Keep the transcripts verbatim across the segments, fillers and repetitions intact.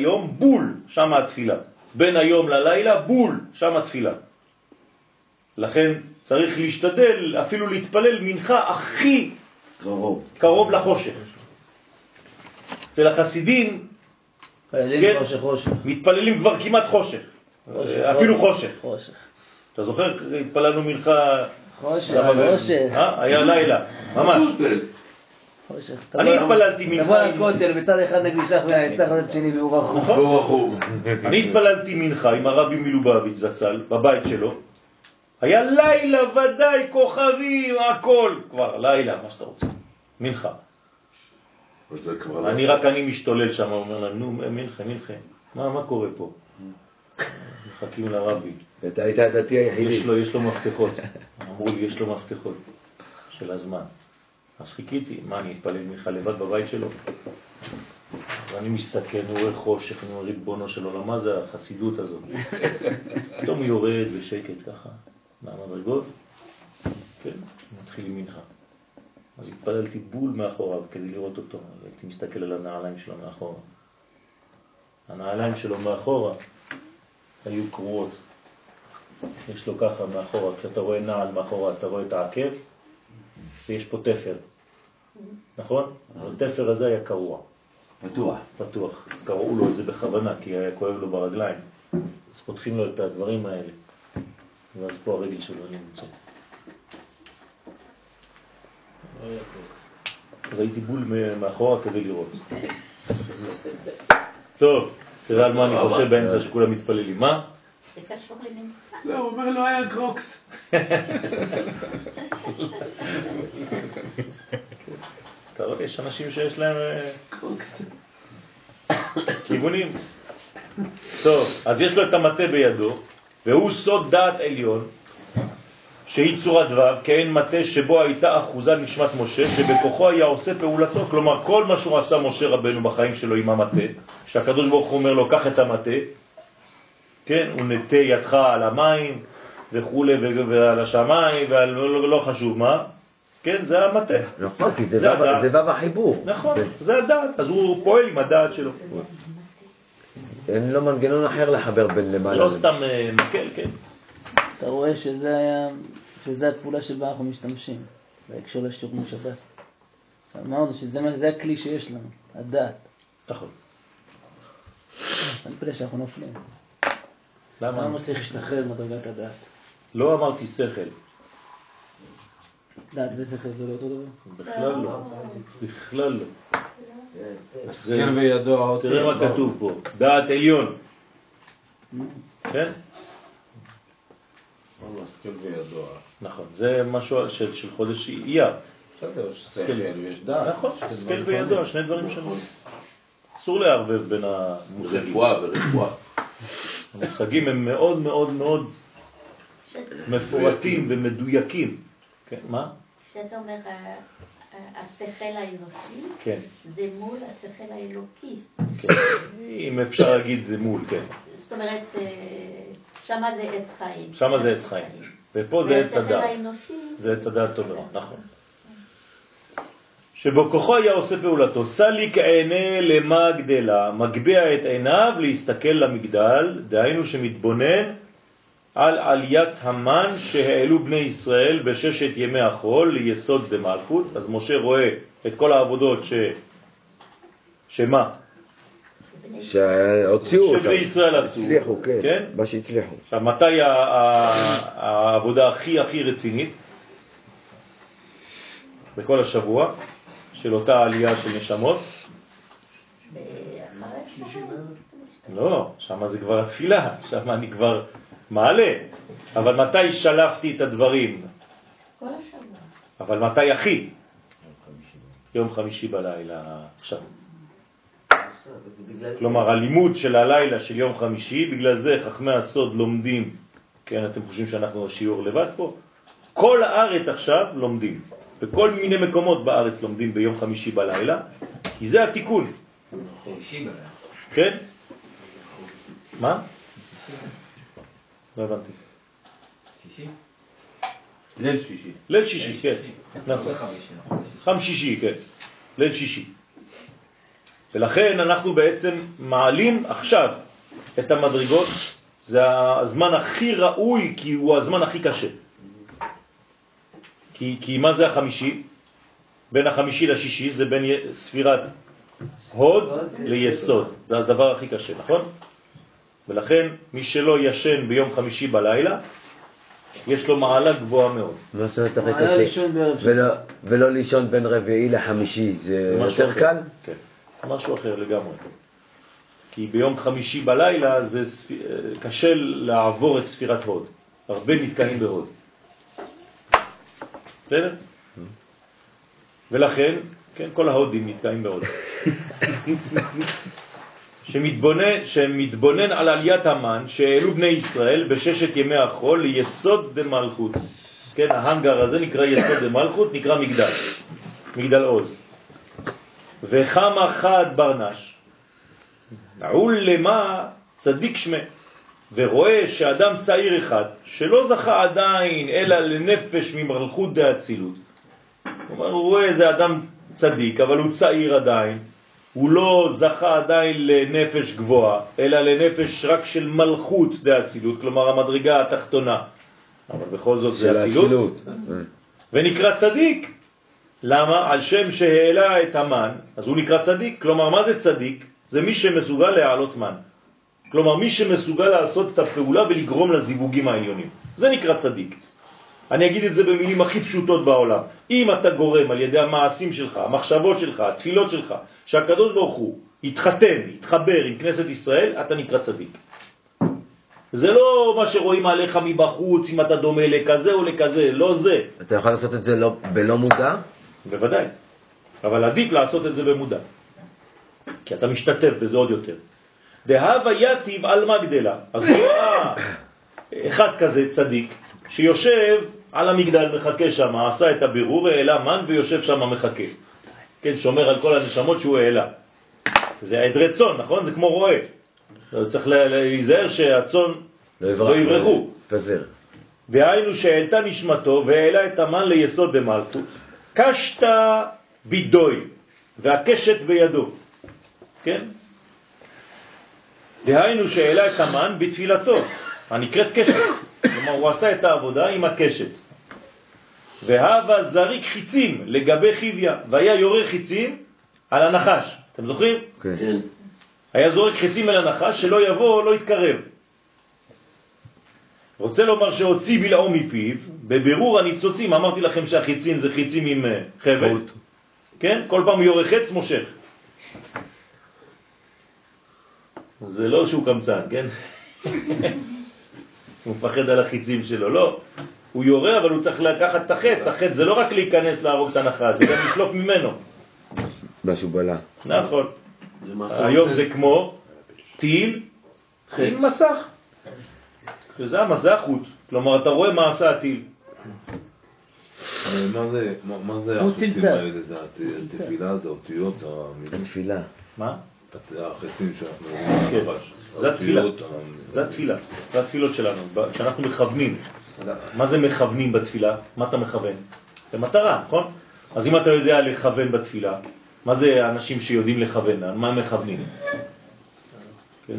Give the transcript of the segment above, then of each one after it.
היום בול, שם התפילה. בין היום ללילה בול, שם התפילה. לכן צריך להשתדל אפילו להתפלל מנחה הכי קרוב, קרוב לחושך. אצל החסידים מתפללים חושך חושך. מתפללים כבר כמעט חושך. אפילו חושך. חושך. אתה זוכר? התפללנו מנחה חושך, חושך. היה לילה, ממש. חושך. אני התפללתי מנחה. תבוא לכותל, בצד אחד נגלישך מהצד הצד שני והוא רחום. אני התפללתי מנחה עם הרבי מלובביץ' זצ"ל בבית שלו. היה לילה ודאי, כוכבים, הכל. כבר לילה, מה שאתה רוצה. מנחה. אני רק אני משתולל שם, אומר לה, נו, מנחה, מנחה. מה, מה קורה פה? מחכים לרבי. אתה היית הדתי היחידי. יש לו, יש לו מפתחות. אמרו לי, יש לו מפתחות של הזמן. אז חיכיתי, מה, אני אתפלל מנחה לבד בבית שלו? ואני מסתכל, אני רואה חושך, אני רואה ריבונו של עולם, מה זה החסידות הזאת? פתאום הוא יורד בשקט ככה, מהמדרגות, כן, מתחיל עם מנחה. אז התפללתי בול מאחוריו כדי לראות אותו, הייתי מסתכל על הנעליים שלו מאחורה. הנעליים שלו מאחורה היו קרועות. יש לו ככה מאחורה, כשאתה רואה נעל מאחורה, אתה רואה את העקב, ויש פה תפר, נכון? אז התפר הזה היה קרוע. פתוח. פתוח. קראו לו את זה בכוונה, כי היה כואב לו ברגליים. אז פותחים לו את הדברים האלה. ואז פה הרגל שלו נמצא. אז הייתי בול מאחורה כדי לראות. טוב, תראה על מה אני חושב באמצע שכולם מתפללים. מה? זה קשור למנחה. לא, הוא אומר לא היה קרוקס. אתה רואה, יש אנשים שיש להם כיוונים. טוב, אז יש לו את המטה בידו, והוא סוד דעת עליון, שהיא צורת ו', כאין מטה שבו הייתה אחוזה נשמת משה, שבכוחו היה עושה פעולתו. כלומר, כל מה שהוא עשה משה רבנו בחיים שלו עם המטה, שהקדוש ברוך הוא אומר לו, קח את המטה, כן, הוא נטה ידך על המים וכו' ועל השמיים ועל לא, לא חשוב מה, כן, זה המטה. נכון, כי זה וו החיבור. נכון, זה הדעת, אז הוא פועל עם הדעת שלו. אין לו מנגנון אחר לחבר בין למעלה. לא סתם מקל, כן. אתה רואה שזה היה, שזה התפולה שבה אנחנו משתמשים, בהקשר לשיעור משבת. אמרנו שזה הכלי שיש לנו, הדעת. נכון. אני פלא שאנחנו נופלים. למה? למה צריך להשתחרר מדרגת הדעת? לא אמרתי שכל. דעת ושכל זה לא אותו דבר? בכלל לא. בכלל לא. השכל וידוע. תראה מה כתוב פה. דעת עליון. כן? השכל וידוע. נכון. זה משהו של חודש אייר. בסדר, יש שכל ויש דעת. נכון. השכל וידוע, שני דברים שונים. אסור לערבב בין המושגים. רפואה ורפואה. המושגים הם מאוד מאוד מאוד מפורטים ומדויקים. כן, מה? כשאתה אומר השכל האנושי, כן. זה מול השכל האלוקי. כן. אם אפשר להגיד זה מול, כן. זאת אומרת, שמה זה עץ חיים. שמה זה עץ חיים. ופה זה עץ הדעת. והשכל האנושי זה עץ הדעת תודעה, נכון. שבו כוחו היה עושה פעולתו, סליק עיני למה גדלה, מגביע את עיניו להסתכל למגדל, דהיינו שמתבונן על עליית המן שהעלו בני ישראל בששת ימי החול ליסוד דמלכות. אז משה רואה את כל העבודות ש... שמה? שהוציאו אותם. שבני ישראל עשו. הצליחו, כן. כן? מה שהצליחו. עכשיו, מתי העבודה הכי הכי רצינית? בכל השבוע. של אותה עלייה של נשמות? לא, שם זה כבר התפילה, שם אני כבר מעלה. אבל מתי שלפתי את הדברים? כל השבוע. אבל מתי הכי? יום חמישי בלילה, עכשיו. כלומר, הלימוד של הלילה של יום חמישי, בגלל זה חכמי הסוד לומדים, כן, אתם חושבים שאנחנו שיעור לבד פה? כל הארץ עכשיו לומדים. בכל מיני מקומות בארץ לומדים ביום חמישי בלילה, כי זה התיקון. חמישי בלילה. כן? מה? לא הבנתי. שישי? ליל שישי. ליל שישי, כן. נכון. חמישי, כן. ליל שישי. ולכן אנחנו בעצם מעלים עכשיו את המדרגות, זה הזמן הכי ראוי, כי הוא הזמן הכי קשה. כי, כי מה זה החמישי? בין החמישי לשישי זה בין ספירת הוד ליסוד, זה הדבר הכי קשה, נכון? ולכן מי שלא ישן ביום חמישי בלילה, יש לו מעלה גבוהה מאוד. מה זאת אומרת הכי מעלה קשה? לישון בערב שבת. ולא- ולא לישון בין רביעי לחמישי, זה זה משהו יותר אחר. קל? כן, זה משהו אחר לגמרי. כי ביום חמישי בלילה זה ספ... קשה לעבור את ספירת הוד. הרבה נתקעים בהוד. בסדר? ולכן, כן, כל ההודים נתקעים בהוד. שמתבונן, שמתבונן על עליית המן שהעלו בני ישראל בששת ימי החול ליסוד דמלכות. כן, ההנגר הזה נקרא יסוד דמלכות, נקרא מגדל. מגדל עוז. וחמה חד ברנש. נעול למה צדיק שמה. ורואה שאדם צעיר אחד שלא זכה עדיין אלא לנפש ממלכות דאצילות. הוא אומר, הוא רואה איזה אדם צדיק, אבל הוא צעיר עדיין. הוא לא זכה עדיין לנפש גבוהה, אלא לנפש רק של מלכות דאצילות, כלומר המדרגה התחתונה. אבל בכל זאת זה אצילות. ונקרא צדיק. למה? על שם שהעלה את המן, אז הוא נקרא צדיק. כלומר, מה זה צדיק? זה מי שמסוגל להעלות מן. כלומר, מי שמסוגל לעשות את הפעולה ולגרום לזיווגים העליונים. זה נקרא צדיק. אני אגיד את זה במילים הכי פשוטות בעולם. אם אתה גורם על ידי המעשים שלך, המחשבות שלך, התפילות שלך, שהקדוש ברוך הוא יתחתן, יתחבר עם כנסת ישראל, אתה נקרא צדיק. זה לא מה שרואים עליך מבחוץ, אם אתה דומה לכזה או לכזה, לא זה. אתה יכול לעשות את זה לא, בלא מודע? בוודאי. אבל עדיף לעשות את זה במודע. כי אתה משתתף בזה עוד יותר. דהווה יתיב על מגדלה. אז הוא ראה אחד כזה צדיק, שיושב על המגדל, מחכה שם, עשה את הבירור, העלה מן ויושב שם מחכה. כן, שומר על כל הנשמות שהוא העלה. זה עדרי צאן, נכון? זה כמו רועה. צריך להיזהר שהצאן לא יברחו. פזר. דהיינו שהעלתה נשמתו והעלה את המן ליסוד דמלכות. קשתה בידוי והקשת בידו. כן? דהיינו שהעלה את המן בתפילתו, הנקראת קשת. כלומר, הוא עשה את העבודה עם הקשת. והווה זריק חיצים לגבי חיביה, והיה יורה חיצים על הנחש. אתם זוכרים? כן. כן. היה זורק חיצים אל הנחש, שלא יבוא, לא יתקרב. רוצה לומר שהוציא בלעו מפיו, בבירור הניצוצים, אמרתי לכם שהחיצים זה חיצים עם חבל. כן? כל פעם יורה חץ מושך. זה לא שהוא קמצן, כן? הוא מפחד על החיצים שלו, לא. הוא יורה, אבל הוא צריך לקחת את החץ. החץ זה לא רק להיכנס להרוג את הנחש, זה גם לשלוף ממנו. משהו בלה. נכון. היום זה כמו טיל עם מסך. שזה המסך חוט. כלומר, אתה רואה מה עשה הטיל. מה זה, מה- מה זה הוא החצים צלצל. האלה? זה הת- התפילה, זה אותיות, המילים, התפילה. מה? החצים שאנחנו כן. רואים ממש. זה התפילה. האותיות, ה- זה התפילה. זה התפילות שלנו. כשאנחנו מכוונים. מה זה מכוונים בתפילה? מה אתה מכוון? למטרה, נכון? אז אם אתה יודע לכוון בתפילה, מה זה אנשים שיודעים לכוון? על מה הם מכוונים? כן,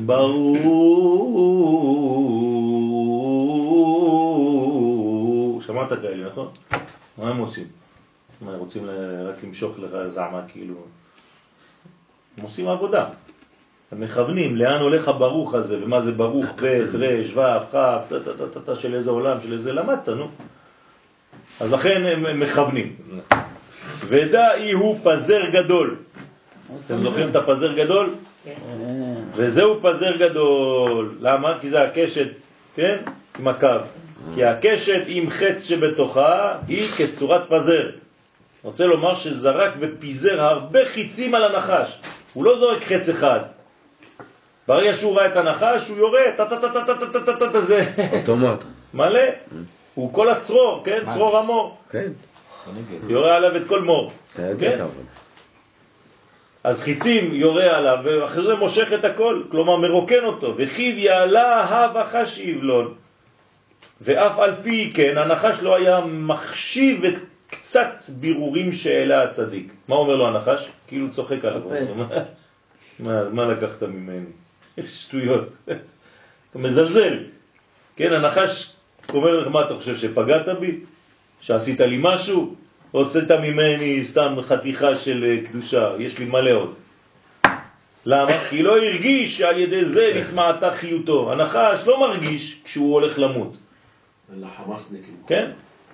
ברור. שמעת כאלה, נכון? מה הם עושים? מה, הם רוצים ל- רק למשוך לך זעמה, כאילו... הם עושים עבודה. הם מכוונים לאן הולך הברוך הזה, ומה זה ברוך, בית, רש, ו', כ', תתתתתת של איזה עולם, של איזה למדת, נו. אז לכן הם מכוונים. ודאי הוא פזר גדול. אתם זוכרים את הפזר גדול? וזהו פזר גדול. למה? כי זה הקשת, כן? עם הקו. כי הקשת עם חץ שבתוכה היא כצורת פזר. רוצה לומר שזרק ופיזר הרבה חיצים על הנחש. הוא לא זורק חץ אחד. ברגע שהוא ראה את הנחש, הוא יורה, טטטטטטטטטט, זה אוטומט. מלא. הוא כל הצרור, כן? צרור המור. כן. יורה עליו את כל מור. אתה יודע כן? אבל. אז חיצים יורה עליו, ואחרי זה מושך את הכל, כלומר מרוקן אותו. וחיב יעלה הווה חש יבלון. ואף על פי כן, הנחש לא היה מחשיב את קצת בירורים שהעלה הצדיק. מה אומר לו הנחש? כאילו צוחק עליו. מה, מה לקחת ממני? איך שטויות. אתה מזלזל. כן, הנחש אומר לך, מה אתה חושב, שפגעת בי? שעשית לי משהו? הוצאת ממני סתם חתיכה של קדושה, יש לי מלא עוד. למה? כי לא הרגיש שעל ידי זה נתמעתה חיותו. הנחש לא מרגיש כשהוא הולך למות. לחמאסניקים. כן?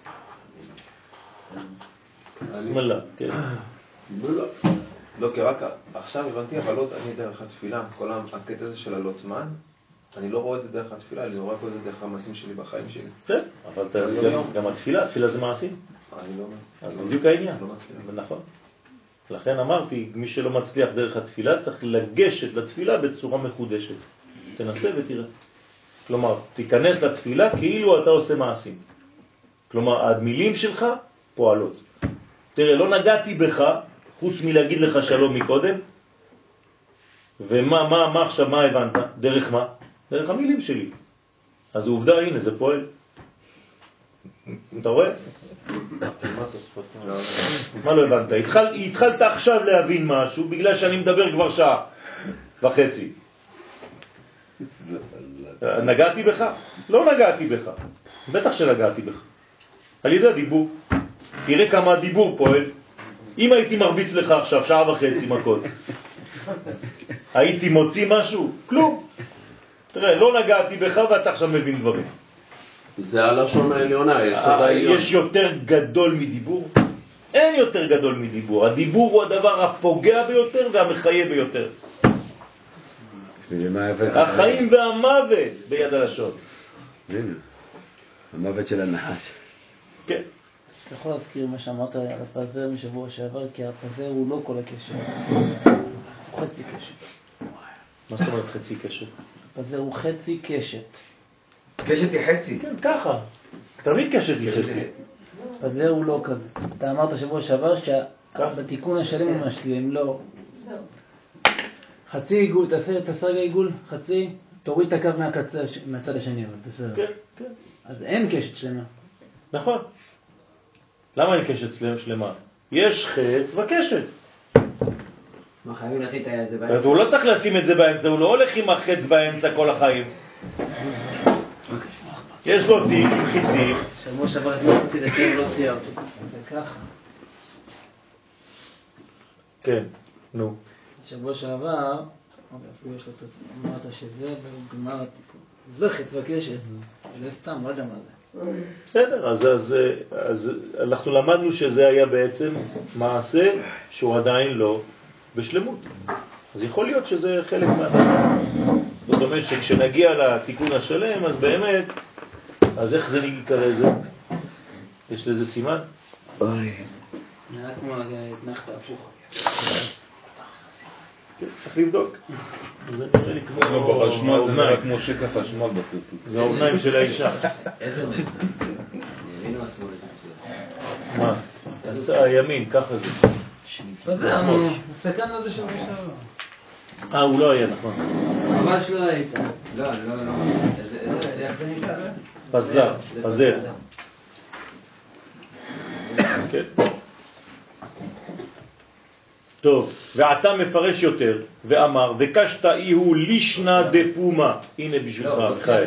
סמלה, כן. לא. לא, כי רק עכשיו הבנתי, אבל לא אני דרך התפילה, כל הקטע הזה של הלוטמן, אני לא רואה את זה דרך התפילה, אני רואה את זה דרך המעשים שלי בחיים שלי. כן, אבל גם התפילה, התפילה זה מעשים. אני לא... אז בדיוק העניין. לא מצליח. נכון. לכן אמרתי, מי שלא מצליח דרך התפילה צריך לגשת לתפילה בצורה מחודשת. תנסה ותראה. כלומר, תיכנס לתפילה כאילו אתה עושה מעשים. כלומר, המילים שלך פועלות. תראה, לא נגעתי בך, חוץ מלהגיד לך שלום מקודם, ומה, מה, מה עכשיו, מה הבנת? דרך מה? דרך המילים שלי. אז העובדה, הנה, זה פועל. אתה רואה? מה לא הבנת? התחל, התחלת עכשיו להבין משהו בגלל שאני מדבר כבר שעה וחצי. נגעתי בך? לא נגעתי בך. בטח שנגעתי בך. על ידי הדיבור. תראה כמה הדיבור פועל. אם הייתי מרביץ לך עכשיו שעה וחצי מכות, הייתי מוציא משהו? כלום. תראה, לא נגעתי בך ואתה עכשיו מבין דברים. זה הלשון העליונה, היסוד העליון. יש יותר גדול מדיבור? אין יותר גדול מדיבור. הדיבור הוא הדבר הפוגע ביותר והמחיה ביותר. החיים והמוות ביד הלשון. המוות של הנחש. כן. אתה יכול להזכיר מה שאמרת על הפזר משבוע שעבר, כי הפזר הוא לא כל הקשר. הוא חצי קשת. מה זאת אומרת חצי קשת? הפזר הוא חצי קשת. קשת היא חצי. כן, ככה. תמיד קשת היא חצי. הפזר הוא לא כזה. אתה אמרת שבוע שעבר שבתיקון השלם הוא משלים, לא. חצי עיגול, תעשה את הסרגע עיגול, חצי, תוריד את הקו מהקצה, מהצד השני, אבל בסדר. כן, כן. אז אין קשת שלמה. נכון. למה אין קשת שלמה? יש חץ וקשת. מה, חייבים לשים את זה באמצע? הוא לא צריך לשים את זה באמצע, הוא לא הולך עם החץ באמצע כל החיים. יש לו תיק עם חיצים. שבוע שעבר התנגדתי לציר לא ציירתי. זה ככה. כן, נו. שבוע שעבר, אפילו יש לו קצת, אמרת שזה בגמר התיקון. זה חץ וקשת. זה סתם, לא יודע מה זה. בסדר, אז, אז, אז אנחנו למדנו שזה היה בעצם מעשה שהוא עדיין לא בשלמות. אז יכול להיות שזה חלק מהדבר. זאת אומרת שכשנגיע לתיקון השלם, אז באמת, אז איך זה נקרא לזה? יש לזה סימן? נראה כמו התנחת הפוך. צריך לבדוק. זה נראה לי כמו בחשמל זה נראה כמו שקע חשמל בסרטוט. זה האופניים של האישה. איזה מהם? ימין או השמאל? מה? עשה הימין, ככה זה. וזה, הסתכלנו על זה שבוע שעבר. אה, הוא לא היה, נכון. ממש לא היית. לא, לא, לא. איך זה נקרא? פזר, פזר. כן. טוב, ועתה מפרש יותר, ואמר, וקשת איהו לישנה דפומה. הנה בשבילך, מיכאל.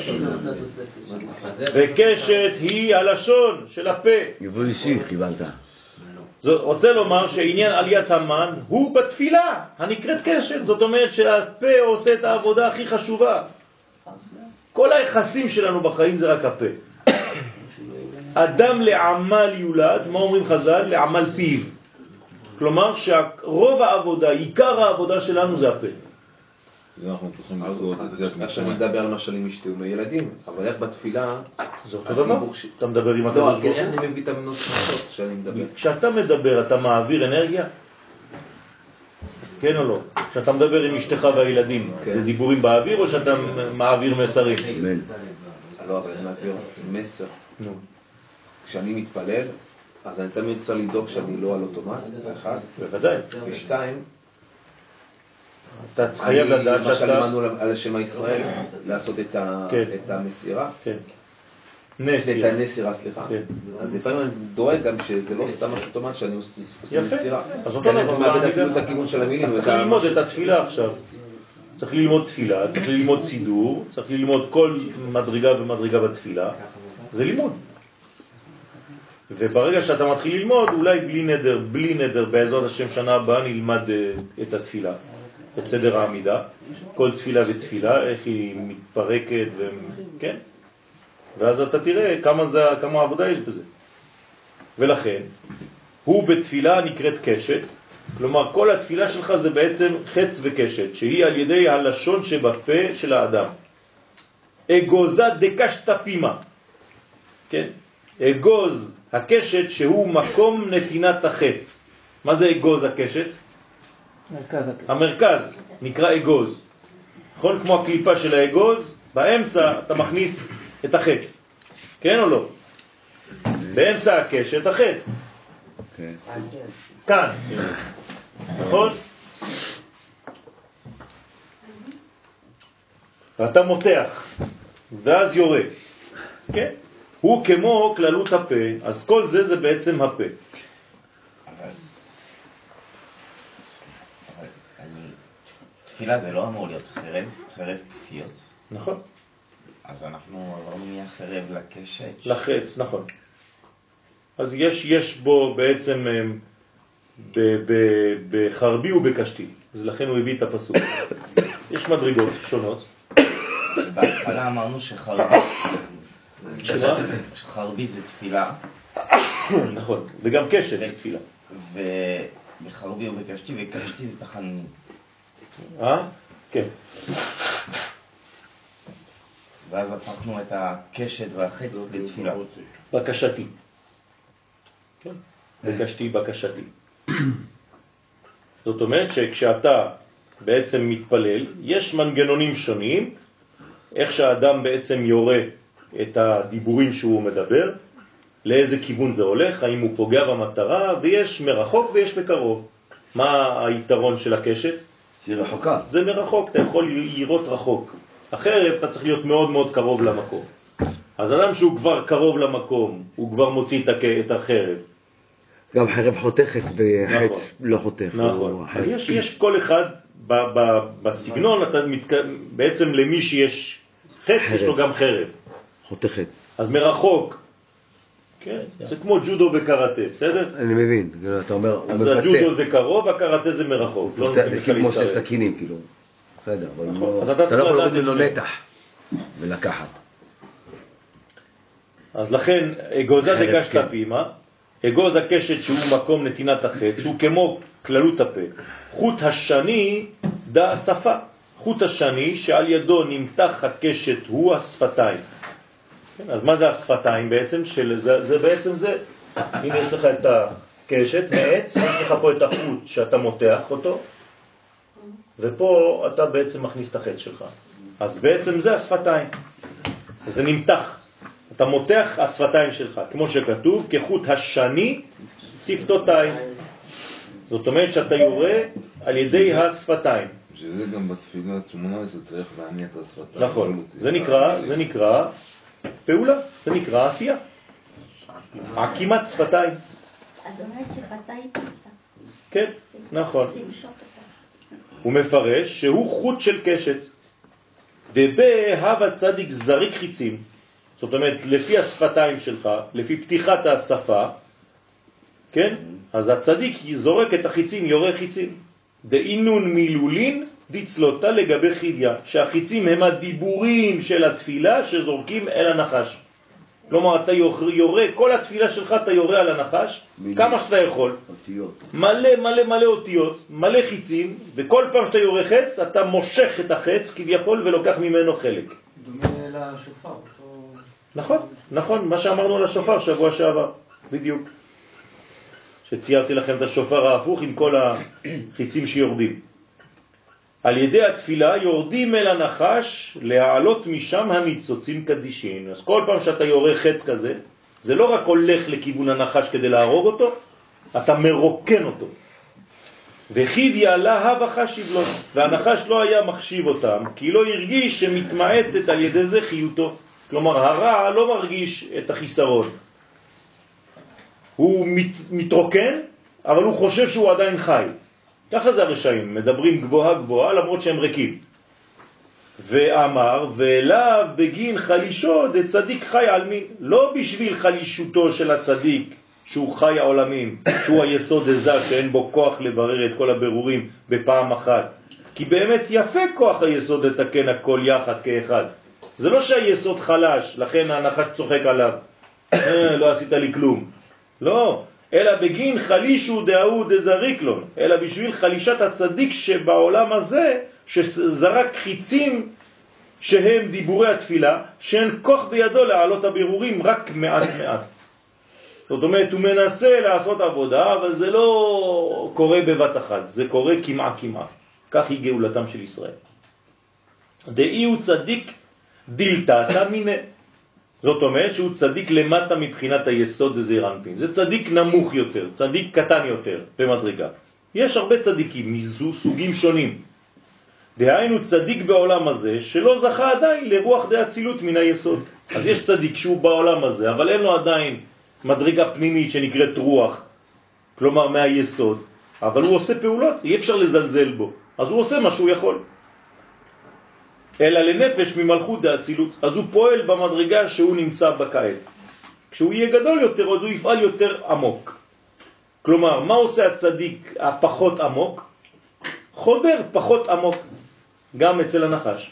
וקשת היא הלשון של הפה. יבוא אישי, קיבלת. רוצה לומר שעניין עליית המן הוא בתפילה, הנקראת קשת. זאת אומרת שהפה עושה את העבודה הכי חשובה. כל היחסים שלנו בחיים זה רק הפה. אדם לעמל יולד, מה אומרים חז"ל? לעמל פיו. כלומר שרוב העבודה, עיקר העבודה שלנו זה הפה. אנחנו צריכים לסגור את זה. איך שאני מדבר על משל עם אשתי וילדים, אבל איך בתפילה... זה אותו דבר? אתה מדבר עם הקדוש ברוך הוא? לא, איך אני מביא את המנוס שאני מדבר? כשאתה מדבר, אתה מעביר אנרגיה? כן או לא? כשאתה מדבר עם אשתך והילדים, זה דיבורים באוויר או שאתה מעביר מסרים? לא, אבל אני מעביר מסר. כשאני מתפלל, אז אני תמיד צריך לדאוג שאני לא על אוטומט, זה אחד. בוודאי. ושתיים, אתה חייב לדעת שאתה... שאתה... למשל למדנו על השם הישראל, לעשות את המסירה. כן. נסירה. את הנסירה, סליחה. כן. אז לפעמים אני דואג גם שזה לא סתם משהו אוטומט שאני עושה יפה. נסירה. אז אותו כי אני דבר, יכול מאבד אני אפילו גם- את הכיוון של המילים. אז צריך ואת ללמוד המשהו. את התפילה עכשיו. צריך ללמוד תפילה, צריך ללמוד סידור, צריך ללמוד כל מדרגה ומדרגה בתפילה. זה לימוד. וברגע שאתה מתחיל ללמוד, אולי בלי נדר, בלי נדר, בעזרת השם שנה הבאה נלמד אה, את התפילה, את סדר העמידה, כל תפילה ותפילה, איך היא מתפרקת, ו... כן? ואז אתה תראה כמה, זה, כמה עבודה יש בזה. ולכן, הוא בתפילה נקראת קשת, כלומר כל התפילה שלך זה בעצם חץ וקשת, שהיא על ידי הלשון שבפה של האדם. אגוזה דקשת פימה, כן? אגוז הקשת שהוא מקום נתינת החץ. מה זה אגוז הקשת? מרכז הקשת. המרכז נקרא אגוז. נכון? כמו הקליפה של האגוז, באמצע אתה מכניס את החץ. כן או לא? באמצע הקשת החץ. כן. כאן. נכון? ואתה מותח, ואז יורה. כן? הוא כמו כללות הפה, אז כל זה זה בעצם הפה. אבל אני... תפילה זה לא אמור להיות חרב, חרב כפיות. נכון. אז אנחנו לא נהיה חרב לקשת. לחץ, נכון. אז יש, יש בו בעצם ב, ב, בחרבי ובקשתי, אז לכן הוא הביא את הפסוק. יש מדרגות שונות. בהתחלה אמרנו שחרבי... שמה? שחרבי זה תפילה. נכון, וגם קשת זה תפילה. ובחרבי ובקשתי, וקשתי זה תחנונים. אה? כן. ואז הפכנו את הקשת והחץ לתפילה. בקשתי. כן. בקשתי, בקשתי. זאת אומרת שכשאתה בעצם מתפלל, יש מנגנונים שונים, איך שהאדם בעצם יורה את הדיבורים שהוא מדבר, לאיזה כיוון זה הולך, האם הוא פוגע במטרה, ויש מרחוק ויש מקרוב. מה היתרון של הקשת? זה רחוקה. זה מרחוק, אתה יכול לראות רחוק. החרב אתה צריך להיות מאוד מאוד קרוב למקום. אז אדם שהוא כבר קרוב למקום, הוא כבר מוציא את החרב. גם חרב חותכת וחץ נכון. לא חותך. נכון. אז יש, יש כל אחד ב, ב, בסגנון, אתה מתק... בעצם למי שיש חץ, חרב. יש לו גם חרב. חותכת. אז מרחוק, כן? זה כמו ג'ודו בקראטה, בסדר? אני מבין, אתה אומר, הוא אז מפתח. הג'ודו זה קרוב, הקראטה זה מרחוק. לא זה נותנים לך כמו שתי להתערב. סכינים, כאילו. בסדר, אבל נכון. לא- אז אתה אתה לא צריך יכול לדעת להוריד את ממנו שניהם. נתח ולקחת. אז לכן, אגוזה חרב, דקשת כן. פימה, אגוז הקשת שהוא מקום נתינת החץ, הוא כמו כללות הפה. חוט השני דה השפה. חוט השני שעל ידו נמתח הקשת הוא השפתיים. כן, אז מה זה השפתיים בעצם? של, זה, זה בעצם זה. הנה יש לך את הקשת מעץ, יש לך פה את החוט שאתה מותח אותו, ופה אתה בעצם מכניס את החץ שלך. אז בעצם זה השפתיים. זה נמתח. אתה מותח השפתיים שלך, כמו שכתוב, כחוט השני שפתותיים. זאת אומרת שאתה יורה על ידי השפתיים. שזה גם בתפילה שמונה עשרה צריך להניע את השפתיים. נכון, זה נקרא, זה נקרא פעולה, זה נקרא עשייה. עקימת שפתיים. אדוני שפתיים ככה. כן, נכון. למשוך אותה. הוא מפרש שהוא חוט של קשת. ובהב הצדיק זריק חיצים. זאת אומרת, לפי השפתיים שלך, לפי פתיחת השפה, כן? אז הצדיק זורק את החיצים, יורה חיצים. דאינון מילולין דצלותה לגבי חידיה, שהחיצים הם הדיבורים של התפילה שזורקים אל הנחש. כלומר, אתה יורה, כל התפילה שלך אתה יורה על הנחש, כמה שאתה יכול. אותיות. מלא מלא מלא אותיות, מלא חיצים, וכל פעם שאתה יורה חץ, אתה מושך את החץ כביכול ולוקח ממנו חלק. דומה לשופר. אותו- נכון, נכון, מה שאמרנו על השופר שבוע שעבר, בדיוק. שציירתי לכם את השופר ההפוך עם כל החיצים שיורדים. על ידי התפילה יורדים אל הנחש להעלות משם הניצוצים קדישין. אז כל פעם שאתה יורה חץ כזה, זה לא רק הולך לכיוון הנחש כדי להרוג אותו, אתה מרוקן אותו. וחידיה להב החשיב לו, והנחש לא היה מחשיב אותם, כי לא הרגיש שמתמעטת על ידי זה חיותו. כלומר, הרע לא מרגיש את החיסרון. הוא מת, מתרוקן, אבל הוא חושב שהוא עדיין חי. ככה זה הרשעים, מדברים גבוהה גבוהה למרות שהם ריקים. ואמר, ואליו בגין חלישו דצדיק חי על מין. לא בשביל חלישותו של הצדיק, שהוא חי העולמים, שהוא היסוד הזה שאין בו כוח לברר את כל הבירורים בפעם אחת. כי באמת יפה כוח היסוד לתקן הכל יחד כאחד. זה לא שהיסוד חלש, לכן הנחש צוחק עליו. לא עשית לי כלום. לא, אלא בגין חלישו דאהו דזריקלון, אלא בשביל חלישת הצדיק שבעולם הזה, שזרק חיצים שהם דיבורי התפילה, שאין כוח בידו להעלות הבירורים רק מעט מעט. זאת אומרת, הוא מנסה לעשות עבודה, אבל זה לא קורה בבת אחת, זה קורה כמעה כמעה. כך היא גאולתם של ישראל. דאי הוא צדיק דילתתה מיני. זאת אומרת שהוא צדיק למטה מבחינת היסוד דזעיר אנפין. זה צדיק נמוך יותר, צדיק קטן יותר במדרגה. יש הרבה צדיקים מסוגים שונים. דהיינו צדיק בעולם הזה שלא זכה עדיין לרוח דאצילות מן היסוד. אז יש צדיק שהוא בעולם הזה, אבל אין לו עדיין מדרגה פנימית שנקראת רוח, כלומר מהיסוד, אבל הוא עושה פעולות, אי אפשר לזלזל בו. אז הוא עושה מה שהוא יכול. אלא לנפש ממלכות דאצילות. אז הוא פועל במדרגה שהוא נמצא בכעת. כשהוא יהיה גדול יותר, אז הוא יפעל יותר עמוק. כלומר, מה עושה הצדיק הפחות עמוק? חודר פחות עמוק, גם אצל הנחש.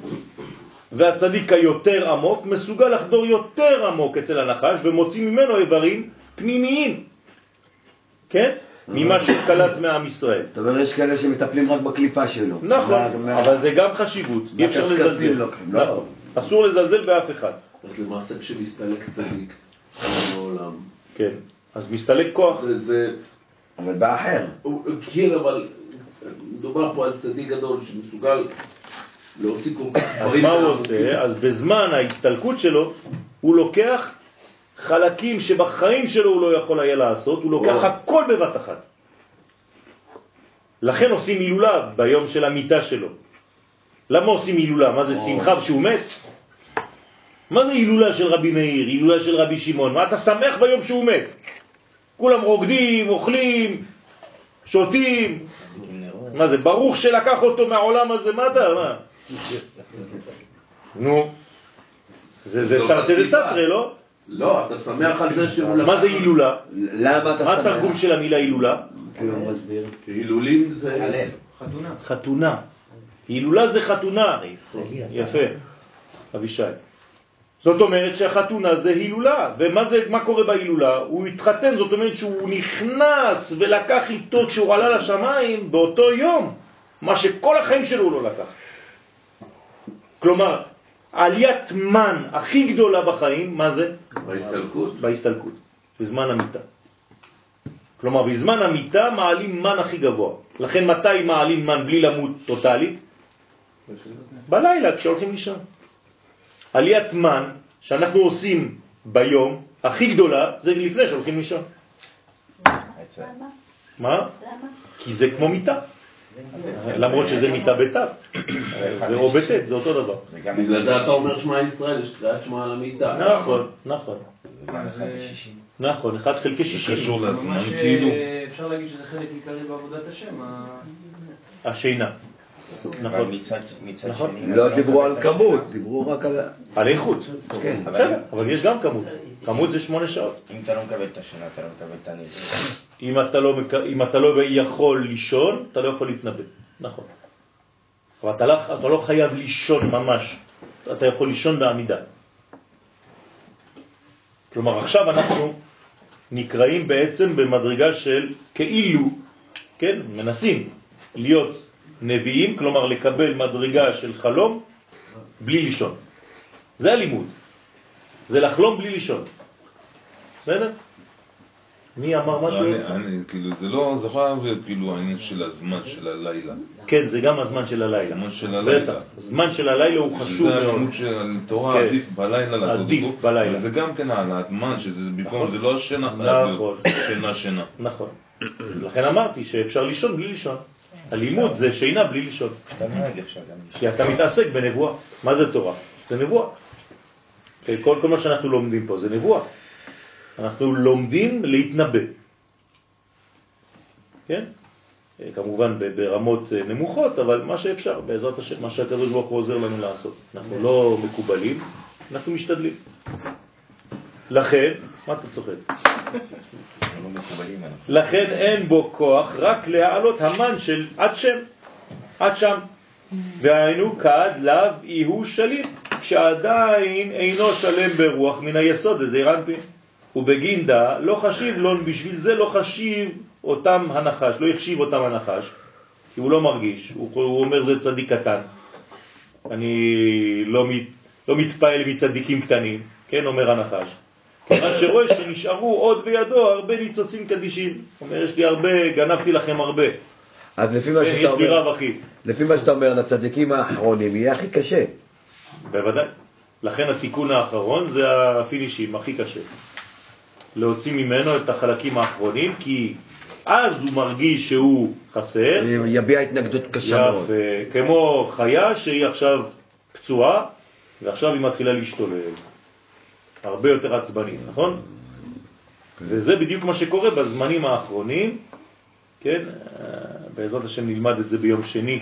והצדיק היותר עמוק מסוגל לחדור יותר עמוק אצל הנחש, ומוציא ממנו איברים פנימיים. כן? ממה שקלט מעם ישראל. זאת אומרת, יש כאלה שמטפלים רק בקליפה שלו. נכון, אבל זה גם חשיבות. אי אפשר לזלזל. נכון. אסור לזלזל באף אחד. אז למעשה כשמסתלק צדיק בעולם. כן. אז מסתלק כוח. זה, זה... אבל באחר. כן, אבל מדובר פה על צדיק גדול שמסוגל להוציא כל כך... אז מה הוא עושה? אז בזמן ההסתלקות שלו, הוא לוקח חלקים שבחיים שלו הוא לא יכול היה לעשות, הוא לוקח הכל בבת אחת. לכן עושים הילולה ביום של המיטה שלו. למה עושים הילולה? מה זה שמחה כשהוא מת? מה זה הילולה של רבי מאיר, הילולה של רבי שמעון? מה אתה שמח ביום שהוא מת? כולם רוקדים, אוכלים, שותים. מה זה? ברוך שלקח אותו מהעולם הזה, מה אתה? מה? נו, זה תרתי דסתרי, לא? לא, אתה שמח על זה שהוא... אז מה זה הילולה? למה אתה מה התרגום של המילה הילולה? הילולים זה... חתונה. חתונה. הילולה זה חתונה. יפה, אבישי. זאת אומרת שהחתונה זה הילולה. ומה זה, מה קורה בהילולה? הוא התחתן, זאת אומרת שהוא נכנס ולקח איתו כשהוא עלה לשמיים באותו יום, מה שכל החיים שלו הוא לא לקח. כלומר, עליית מן הכי גדולה בחיים, מה זה? בהסתלקות. בהסתלקות, בזמן המיטה. כלומר, בזמן המיטה מעלים מן הכי גבוה. לכן מתי מעלים מן בלי למות טוטלית? בלילה, כשהולכים לישון. עליית מן שאנחנו עושים ביום הכי גדולה, זה לפני שהולכים לישון. למה? מה? למה? כי זה כמו מיטה. למרות שזה מיטה בתו, או בתת, זה אותו דבר. בגלל זה אתה אומר שמע ישראל, יש קריאת שמע על המיטה. נכון, נכון. נכון, אחד חלקי שישים. קשור לזמן, ממש כאילו. אפשר להגיד שזה חלק עיקרי בעבודת השם. השינה. נכון. מצד נכון. שני... לא דיברו על כמות, דיברו רק על... על איכות. כן. בסדר, אבל יש גם כמות. כמות זה שמונה שעות. אם אתה לא מקבל את השינה, אתה לא מקבל את הנזק. אם אתה לא, אם אתה לא יכול לישון, אתה לא יכול להתנבא. נכון. אבל אתה לא, אתה לא חייב לישון ממש. אתה יכול לישון בעמידה. כלומר, עכשיו אנחנו נקראים בעצם במדרגה של כאילו, כן, מנסים להיות נביאים, כלומר לקבל מדרגה של חלום בלי לישון. זה הלימוד. זה לחלום בלי לישון. בסדר? מי אמר משהו? אני, אני, כאילו, זה לא, זה יכול להיות כאילו העניין של הזמן של הלילה. כן, זה גם הזמן של הלילה. הזמן של הלילה. בטח. הזמן של הלילה הוא חשוב זה מאוד. הלימוד של תורה, כן. עדיף בלילה לעשות עדיף אותו. בלילה. אבל זה גם כן על הזמן, שזה במקום, נכון. זה לא השינה חייב נכון. להיות שינה שינה. נכון. לכן אמרתי שאפשר לישון בלי לישון. הלימוד זה שינה בלי לישון. כשאתה נוהג אפשר גם לישון. כי אתה מתעסק בנבואה. מה זה תורה? זה נבואה. כל, כל מה שאנחנו לומדים פה זה נבואה. אנחנו לומדים להתנבא. כן? כמובן ברמות נמוכות, אבל מה שאפשר, בעזרת השם, מה שהקדוש ברוך הוא עוזר לנו לעשות. אנחנו לא מקובלים, אנחנו משתדלים. לכן, מה אתה צוחק? לכן אין בו כוח רק להעלות המן של עד שם, עד שם. והיינו כעד לאו איהו שלים, שעדיין אינו שלם ברוח מן היסוד, זה ירנפין. ובגינדה לא חשיב לו, בשביל זה לא חשיב אותם הנחש, לא יחשיב אותם הנחש, כי הוא לא מרגיש, הוא, הוא אומר זה צדיק קטן. אני לא, מת, לא מתפעל מצדיקים קטנים, כן, אומר הנחש. כיוון שרואה שנשארו עוד בידו הרבה ניצוצים קדישים. אומר, יש לי הרבה, גנבתי לכם הרבה. אז לפי מה כן, שאתה יש לי אומר, רב אחי. לפי מה שאתה אומר, לצדיקים האחרונים יהיה הכי קשה. בוודאי. לכן התיקון האחרון זה הפינישים, הכי קשה. להוציא ממנו את החלקים האחרונים, כי אז הוא מרגיש שהוא חסר. יביע התנגדות קשה מאוד. יפה. כמו חיה שהיא עכשיו פצועה, ועכשיו היא מתחילה להשתולל. הרבה יותר עצבנית, נכון? וזה בדיוק מה שקורה בזמנים האחרונים, כן? בעזרת השם נלמד את זה ביום שני,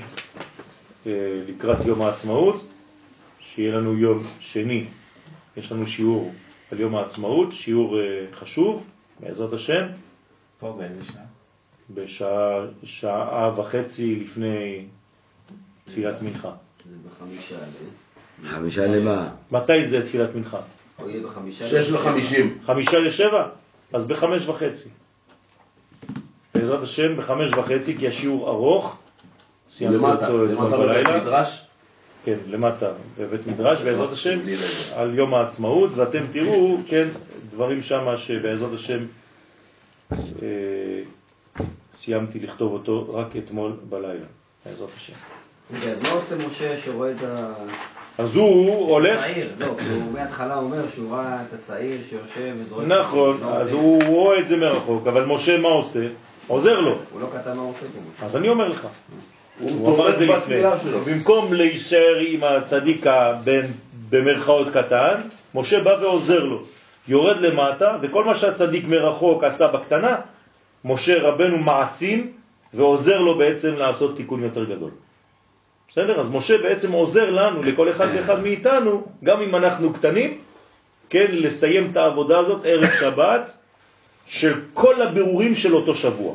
לקראת יום העצמאות, שיהיה לנו יום שני, יש לנו שיעור על יום העצמאות, שיעור חשוב, בעזרת השם. פה באיזה שעה? בשעה שעה וחצי לפני תפילת מנחה. זה בחמישה. חמישה למה? מתי זה תפילת מנחה? או יהיה בחמישה. שש וחמישים. חמישה לשבע? אז בחמש וחצי. בעזרת השם בחמש וחצי, כי השיעור ארוך. למטה, למטה בבית מדרש. כן, למטה בבית מדרש, בעזרת השם, על יום העצמאות, ואתם תראו, כן, דברים שם שבעזרת השם אה, סיימתי לכתוב אותו רק אתמול בלילה, בעזרת השם. אז מה עושה משה שרואה את ה... אז הוא הולך... הצעיר, לא, הוא מההתחלה אומר שהוא ראה את הצעיר שיושב וזורק... נכון, אז הוא רואה את זה מרחוק, אבל משה מה עושה? עוזר לו. הוא לא כתב מה הוא עושה פה. אז אני אומר לך. הוא הוא אמר את זה תומך לפני. בתפילה שלו. במקום להישאר עם הצדיק הבן במרכאות קטן, משה בא ועוזר לו. יורד למטה, וכל מה שהצדיק מרחוק עשה בקטנה, משה רבנו מעצים ועוזר לו בעצם לעשות תיקון יותר גדול. בסדר? אז משה בעצם עוזר לנו, לכל אחד ואחד מאיתנו, גם אם אנחנו קטנים, כן, לסיים את העבודה הזאת ערב שבת של כל הבירורים של אותו שבוע.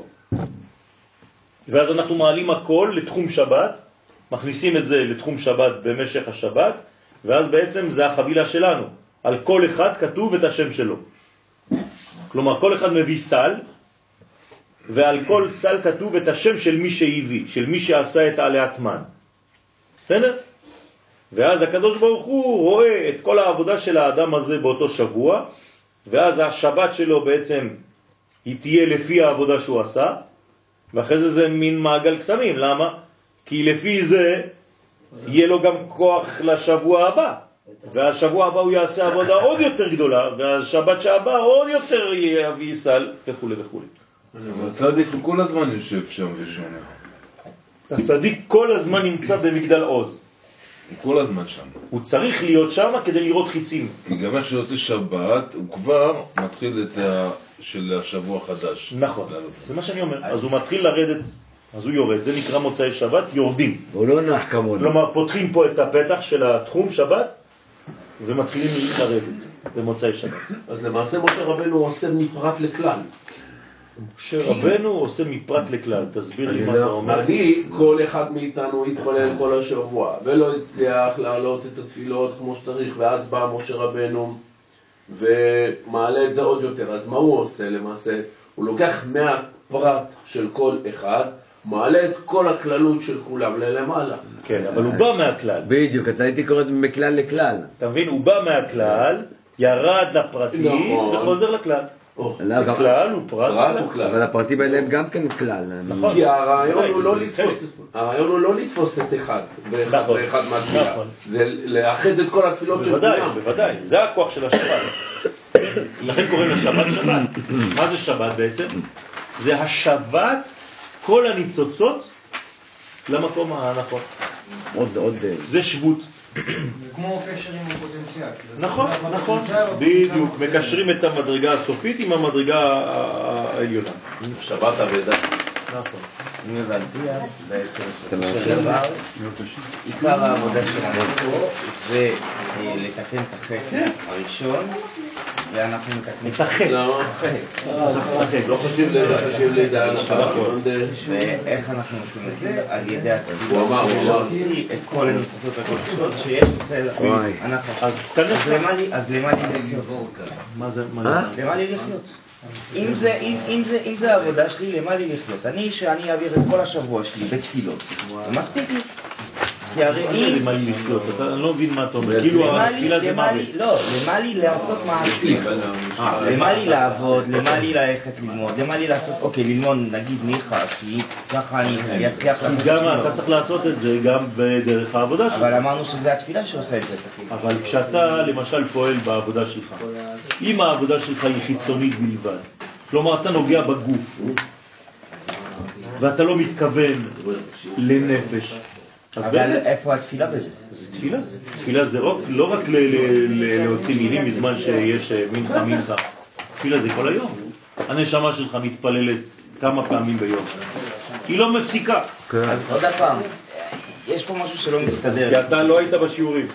ואז אנחנו מעלים הכל לתחום שבת, מכניסים את זה לתחום שבת במשך השבת, ואז בעצם זה החבילה שלנו. על כל אחד כתוב את השם שלו. כלומר, כל אחד מביא סל, ועל כל סל כתוב את השם של מי שהביא, של מי שעשה את עליית מן. בסדר? ואז הקדוש ברוך הוא רואה את כל העבודה של האדם הזה באותו שבוע, ואז השבת שלו בעצם היא תהיה לפי העבודה שהוא עשה, ואחרי זה זה מין מעגל קסמים. למה? כי לפי זה יהיה לו גם כוח לשבוע הבא, והשבוע הבא הוא יעשה עבודה עוד יותר גדולה, והשבת שהבא עוד יותר יביא סל וכו' וכו'. הצדיק הוא כל הזמן יושב שם ושומע. הצדיק כל הזמן נמצא במגדל עוז. הוא כל הזמן שם. הוא צריך להיות שם כדי לראות חיצים. כי גם איך שיוצא שבת, הוא כבר מתחיל את ה... של השבוע החדש. נכון, זה מה שאני אומר. אז הוא מתחיל לרדת, אז הוא יורד, זה נקרא מוצאי שבת, יורדים. הוא לא נח כמונו. כלומר, פותחים פה את הפתח של התחום שבת, ומתחילים לרדת במוצאי שבת. אז למעשה משה רבנו עושה מפרט לכלל. משה רבנו עושה מפרט לכלל, תסביר לי מה אתה אומר. אני, כל אחד מאיתנו התפלל כל השבוע, ולא הצליח להעלות את התפילות כמו שצריך, ואז בא משה רבנו ומעלה את זה עוד יותר. אז מה הוא עושה למעשה? הוא לוקח מהפרט של כל אחד, מעלה את כל הכללות של כולם ללמעלה. כן, אבל הוא בא מהכלל. בדיוק, אתה הייתי קורא מכלל לכלל. אתה מבין? הוא בא מהכלל, ירד לפרטים וחוזר לכלל. זה כלל, הוא פרט. אבל הפרטים האלה הם גם כן כלל. כי הרעיון הוא לא לתפוס, הרעיון הוא לא לתפוס את אחד ואחד ואחד מהתפילה. זה לאחד את כל התפילות של בוודאי, כולם. בוודאי, זה הכוח של השבת. לכן קוראים לשבת שבת. מה זה שבת בעצם? זה השבת כל הניצוצות למקום הנכון. עוד, עוד... זה שבות. זה כמו קשר עם הפוטנציאל. נכון, נכון, בדיוק, מקשרים את המדרגה הסופית עם המדרגה העליונה. שבת אבדה. נכון. אם הבנתי, אז בעצם בסופו של דבר, עיקר העבודה שלנו פה זה לתקן את החטא הראשון, ואנחנו מתקנים את החטא. לא חושב לידע נכון. ואיך אנחנו עושים את זה? על ידי התפילה. הוא אמר, הוא אמר. את כל הניצוצות הקודשות שיש אצל אנחנו. אז תנס. אז למה לי לחיות? מה זה? למה לי לחיות? אם זה, אם, אם זה, אם זה העבודה שלי, למה לי לחיות? אני, שאני אעביר את כל השבוע שלי בתפילות, זה מספיק לי. כי הרי אם... למה לי לחיות? אתה לא מבין מה אתה אומר. כאילו התפילה זה מוות. לא, למה לי לעשות מעשים? למה לי לעבוד, למה לי ללכת ללמוד, למה לי לעשות, אוקיי, ללמוד נגיד ניחא, כי ככה אני אצליח לעשות... גם אתה צריך לעשות את זה גם בדרך העבודה שלך. אבל אמרנו שזה התפילה שעושה את זה. אבל כשאתה למשל פועל בעבודה שלך, אם העבודה שלך היא חיצונית בלבד, כלומר אתה נוגע בגוף, ואתה לא מתכוון לנפש, אבל איפה התפילה בזה? זה תפילה. תפילה זה לא רק להוציא מילים בזמן שיש מנחה מנחה. תפילה זה כל היום. הנשמה שלך מתפללת כמה פעמים ביום. היא לא מפסיקה. אז עוד הפעם, יש פה משהו שלא מסתדר. כי אתה לא היית בשיעורים.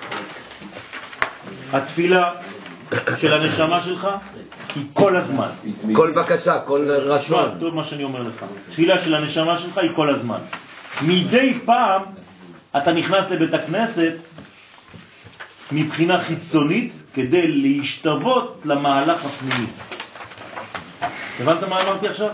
התפילה של הנשמה שלך היא כל הזמן. כל בקשה, כל רצון. טוב מה שאני אומר לך. תפילה של הנשמה שלך היא כל הזמן. מדי פעם אתה נכנס לבית הכנסת מבחינה חיצונית כדי להשתוות למהלך הפנימי. הבנת מה אמרתי עכשיו?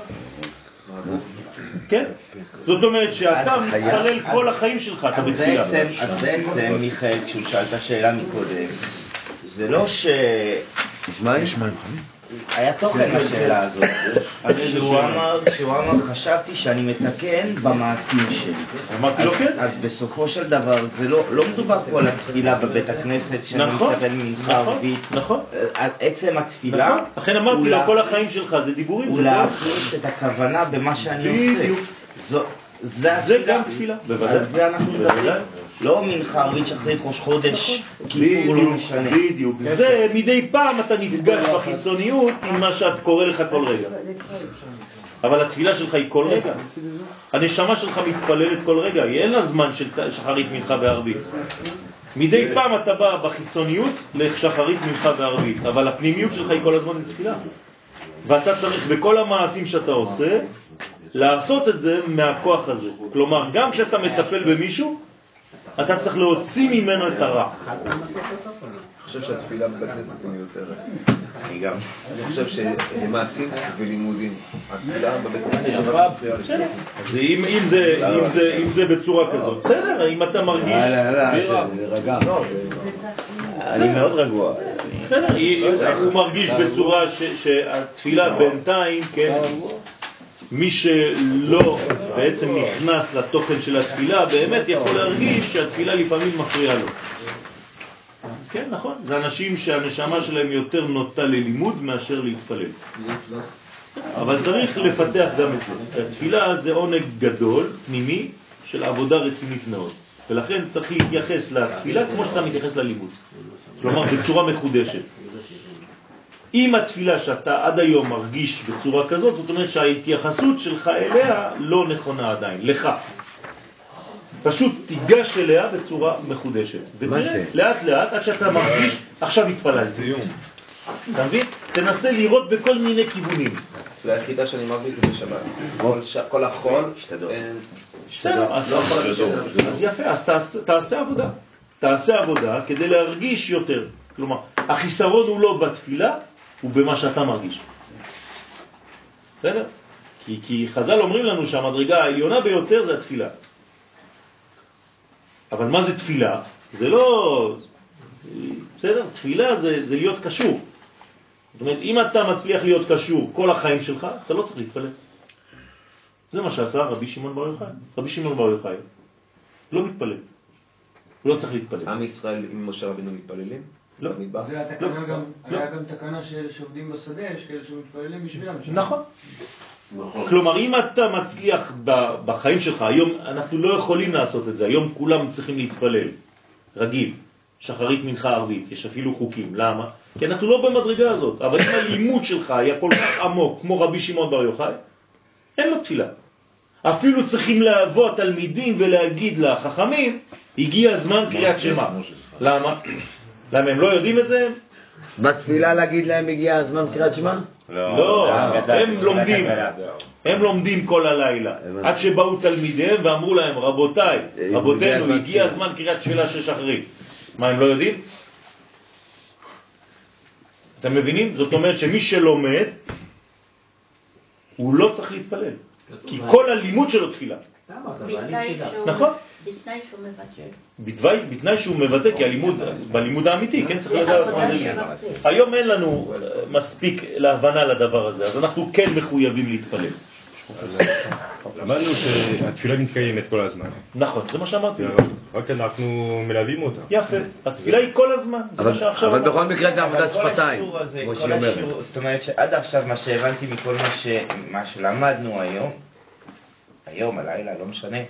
כן? זאת אומרת שאתה מתפלל כל החיים שלך, אתה בתפילה. אז בעצם, מיכאל, כשהוא שאל את השאלה מקודם, זה לא ש... נשמע נשמע עם חמים. היה תוכן לשאלה הזאת. כשהוא אמר, כשהוא אמר, חשבתי שאני מתקן במעשים שלי. אמרתי לו כן. אז בסופו של דבר, זה לא מדובר פה על התפילה בבית הכנסת, שאני מתקבל מנחה ערבית. נכון. על עצם התפילה. נכון. לכן אמרתי לו, כל החיים שלך זה דיבורים. הוא להכניס את הכוונה במה שאני עושה. בדיוק. זה גם תפילה. על זה אנחנו מדברים. לא מנחה ערבית שאחרי ראש חודש, כיפור לא משנה. בדיוק. זה מדי פעם אתה נפגש בחיצוניות עם מה שאת קורא לך כל רגע. אבל התפילה שלך היא כל רגע. הנשמה שלך מתפללת כל רגע. היא אין לה זמן של שחרית מנחה וערבית. מדי פעם אתה בא בחיצוניות לשחרית מנחה וערבית. אבל הפנימיות שלך היא כל הזמן בתפילה. ואתה צריך בכל המעשים שאתה עושה לעשות את זה מהכוח הזה. כלומר, גם כשאתה מטפל במישהו, אתה צריך להוציא ממנו את הרע. אני חושב שהתפילה בבית כנסת היא מיותרת. אני גם. אני חושב שמעשים ולימודים. התפילה בבית כנסת היא דבר מפריע לי. אז אם זה בצורה כזאת, בסדר, אם אתה מרגיש... רגע. אני מאוד רגוע. בסדר, הוא מרגיש בצורה שהתפילה בינתיים, כן, מי שלא בעצם נכנס לתוכן של התפילה באמת יכול להרגיש שהתפילה לפעמים מפריעה לו. כן, נכון. זה אנשים שהנשמה שלהם יותר נוטה ללימוד מאשר להתפלל. אבל צריך לפתח גם את זה. התפילה זה עונג גדול, פנימי, של עבודה רצינית מאוד. ולכן צריך להתייחס לתפילה כמו שאתה מתייחס ללימוד. כלומר, בצורה מחודשת. אם התפילה שאתה עד היום מרגיש בצורה כזאת, זאת אומרת שההתייחסות שלך אליה לא נכונה עדיין, לך. פשוט תיגש אליה בצורה מחודשת. ותראה, לאט לאט, עד שאתה מרגיש, עכשיו התפללתי. אתה מבין? תנסה לראות בכל מיני כיוונים. היחידה שאני מרגיש זה בשבת. כל החול, בסדר, אז יפה, אז תעשה עבודה. תעשה עבודה כדי להרגיש יותר. כלומר, החיסרון הוא לא בתפילה, הוא במה שאתה מרגיש. בסדר? כי, כי חז"ל אומרים לנו שהמדרגה העליונה ביותר זה התפילה. אבל מה זה תפילה? זה לא... בסדר? תפילה זה, זה להיות קשור. זאת אומרת, אם אתה מצליח להיות קשור כל החיים שלך, אתה לא צריך להתפלל. זה מה שעשה רבי שמעון בר יוחאי. רבי שמעון בר יוחאי לא מתפלל. הוא לא צריך להתפלל. עם ישראל עם משה רבינו מתפללים? לא. זה התקנה גם, היה גם תקנה שעובדים בשדה, יש כאלה שמתפללים בשבילם. נכון. כלומר, אם אתה מצליח בחיים שלך, היום אנחנו לא יכולים לעשות את זה, היום כולם צריכים להתפלל, רגיל. שחרית מנחה ערבית, יש אפילו חוקים. למה? כי אנחנו לא במדרגה הזאת, אבל אם הלימוד שלך היה כל כך עמוק, כמו רבי שמעון בר יוחאי, אין לו תפילה. אפילו צריכים לבוא התלמידים ולהגיד לחכמים, הגיע הזמן קריאת שמע. למה? למה הם לא יודעים את זה? בתפילה להגיד להם הגיע הזמן קריאת שמע? לא, הם לומדים, הם לומדים כל הלילה, עד שבאו תלמידיהם ואמרו להם, רבותיי, רבותינו, הגיע הזמן קריאת תפילה של שחרית. מה, הם לא יודעים? אתם מבינים? זאת אומרת שמי שלומד, הוא לא צריך להתפלל, כי כל הלימוד שלו תפילה. נכון? בתנאי שהוא מבטא. בתנאי שהוא מבטא, כי הלימוד, בלימוד האמיתי, כן, צריך לדעת מה זה. היום אין לנו מספיק להבנה לדבר הזה, אז אנחנו כן מחויבים להתפלל. למדנו שהתפילה מתקיימת כל הזמן. נכון, זה מה שאמרתי. רק אנחנו מלווים אותה. יפה, התפילה היא כל הזמן. אבל בכל מקרה זה עבודת שפתיים, כמו שהיא אומרת. זאת אומרת שעד עכשיו מה שהבנתי מכל מה שלמדנו היום, היום, הלילה, לא משנה,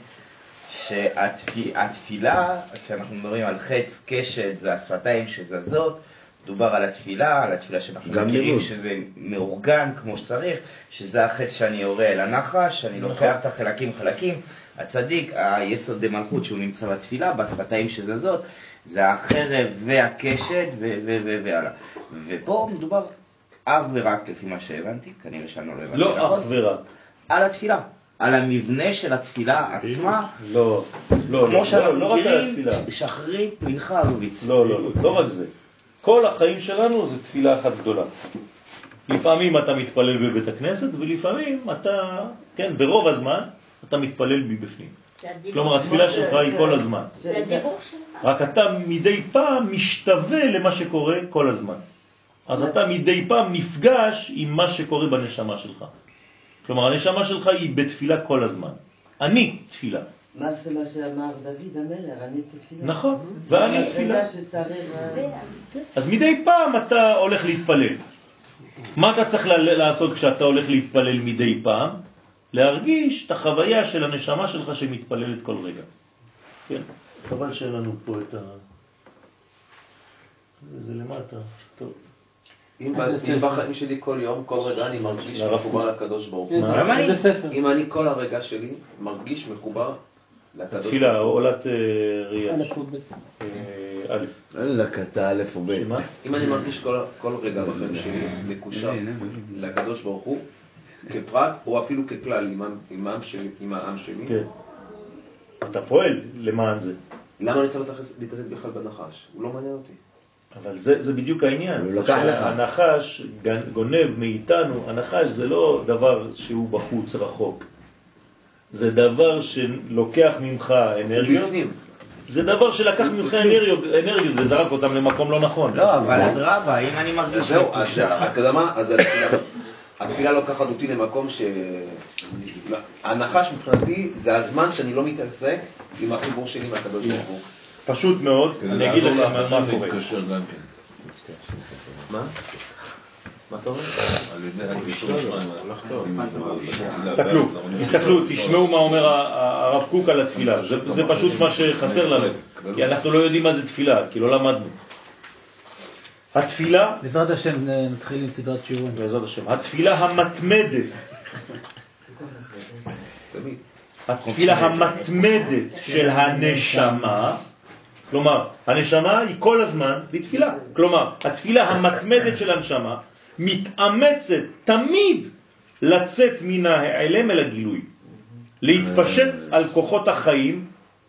שהתפילה, כשאנחנו מדברים על חץ, קשת, זה השפתיים שזזות, דובר על התפילה, על התפילה שאנחנו מכירים, שזה מאורגן כמו שצריך, שזה החץ שאני יורה אל הנחש, שאני לוקח את החלקים חלקים, הצדיק, היסוד דמלכות שהוא נמצא בתפילה, בשפתיים שזזות, זה החרב והקשת והלאה. ופה מדובר אך ורק לפי מה שהבנתי, כנראה שאני לא הבנתי. לא אך ורק. על התפילה. על המבנה של התפילה עצמה, לא, לא, כמו שאנחנו לא רק על מכירים, התפילה. שחרית, מנחה ערבית. לא, לא, לא, לא רק זה. כל החיים שלנו זה תפילה אחת גדולה. לפעמים אתה מתפלל בבית הכנסת, ולפעמים אתה, כן, ברוב הזמן, אתה מתפלל מבפנים. כלומר, התפילה שלך היא כל הזמן. זה הדיבור שלך. רק אתה מדי פעם משתווה למה שקורה כל הזמן. אז אתה מדי פעם נפגש עם מה שקורה בנשמה שלך. כלומר, הנשמה שלך היא בתפילה כל הזמן. אני תפילה. מה זה מה שאמר דוד המלך, אני תפילה. נכון, ואני תפילה. שצריך... אז מדי פעם אתה הולך להתפלל. מה אתה צריך לעשות כשאתה הולך להתפלל מדי פעם? להרגיש את החוויה של הנשמה שלך שמתפללת כל רגע. כן, חבל שאין לנו פה את ה... זה למטה, טוב. אם בחיים שלי כל יום, כל רגע אני מרגיש מחובר לקדוש ברוך הוא. אם אני כל הרגע שלי מרגיש מחובר לקדוש ברוך הוא. תפילה, עולת ראייה. א' או ב'. א'. אין לקטע א' או ב'. אם אני מרגיש כל רגע בחיים שלי מקושר לקדוש ברוך הוא, כפרט או אפילו ככלל עם העם שלי. כן. אתה פועל למען זה. למה אני צריך להתעסק בכלל בנחש? הוא לא מעניין אותי. אבל זה, זה בדיוק העניין. הנחש גונב מאיתנו, הנחש זה לא דבר שהוא בחוץ רחוק. זה דבר שלוקח ממך אנרגיות. זה דבר שלקח ממך אנרגיות, אנרגיות וזרק אותם למקום לא נכון. לא, אבל אדרבה, אם אני מרגיש... זהו, אז אתה יודע מה? אז התפילה לוקחת אותי למקום ש... הנחש מבחינתי זה הזמן שאני לא מתעסק עם החיבור שלי מהקדוש ברוך הוא. פשוט מאוד, אני אגיד לכם מה קורה. מה? מה אתה אומר? תסתכלו, תסתכלו, תשמעו מה אומר הרב קוק על התפילה. זה פשוט מה שחסר לנו, כי אנחנו לא יודעים מה זה תפילה, כי לא למדנו. התפילה... בעזרת השם נתחיל עם סדרת שיעורים. בעזרת השם. התפילה המתמדת. התפילה המתמדת של הנשמה, כלומר, הנשמה היא כל הזמן בתפילה. כלומר, התפילה המתמדת של הנשמה מתאמצת תמיד לצאת מן ההיעלם אל הגילוי, להתפשט על כוחות החיים,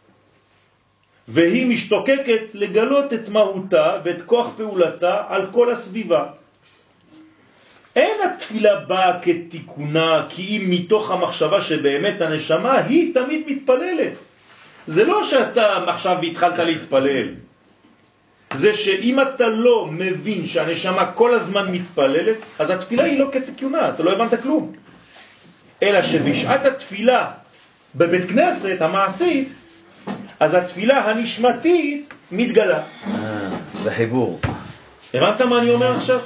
והיא משתוקקת לגלות את מהותה ואת כוח פעולתה על כל הסביבה. אין התפילה באה כתיקונה, כי אם מתוך המחשבה שבאמת הנשמה היא תמיד מתפללת. זה לא שאתה עכשיו התחלת להתפלל. זה שאם אתה לא מבין שהנשמה כל הזמן מתפללת, אז התפילה היא לא כתיקונה, אתה לא הבנת כלום. אלא שבשעת התפילה בבית כנסת המעשית, אז התפילה הנשמתית מתגלה. זה חיבור. הבנת מה אני אומר עכשיו?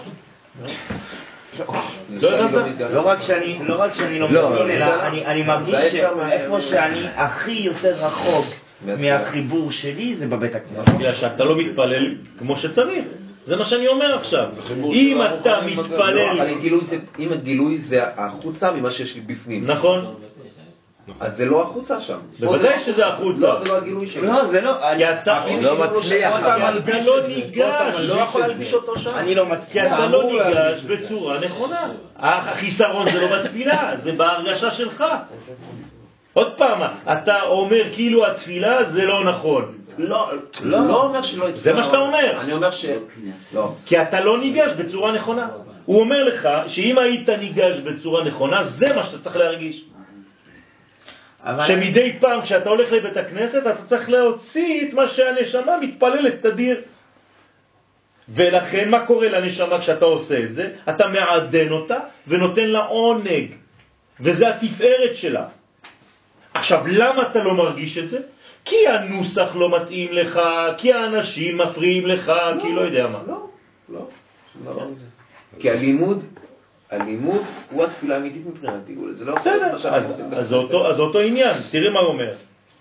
לא רק שאני לא מבין, אלא אני מרגיש שאיפה שאני הכי יותר רחוק מהחיבור שלי זה בבית הכנסת. בגלל שאתה לא מתפלל כמו שצריך. זה מה שאני אומר עכשיו. אם אתה מתפלל... אם הגילוי זה החוצה ממה שיש לי בפנים. נכון. אז זה לא החוצה שם. בוודאי שזה החוצה. לא, זה לא הגילוי שלי. לא, זה לא... כי אתה לא מצליח. אתה לא ניגש. לא יכול להלביש אותו שם. אני לא מצליח. כי אתה לא ניגש בצורה נכונה. החיסרון זה לא בתפילה, זה בהרגשה שלך. עוד פעם, אתה אומר כאילו התפילה זה לא נכון. לא, לא אומר שלא... זה מה שאתה אומר. אני אומר ש... לא. כי אתה לא ניגש בצורה נכונה. הוא אומר לך שאם היית ניגש בצורה נכונה, זה מה שאתה צריך להרגיש. שמדי פעם כשאתה הולך לבית הכנסת, אתה צריך להוציא את מה שהנשמה מתפללת תדיר. ולכן מה קורה לנשמה כשאתה עושה את זה? אתה מעדן אותה ונותן לה עונג. וזה התפארת שלה. עכשיו, למה אתה לא מרגיש את זה? כי הנוסח לא מתאים לך, כי האנשים מפריעים לך, לא, כי לא יודע מה. לא, לא, לא. כי הלימוד, הלימוד הוא התפילה האמיתית מבחינתי. זה לא... בסדר, אז, אז, זה אותו, אז אותו עניין, תראי מה הוא אומר.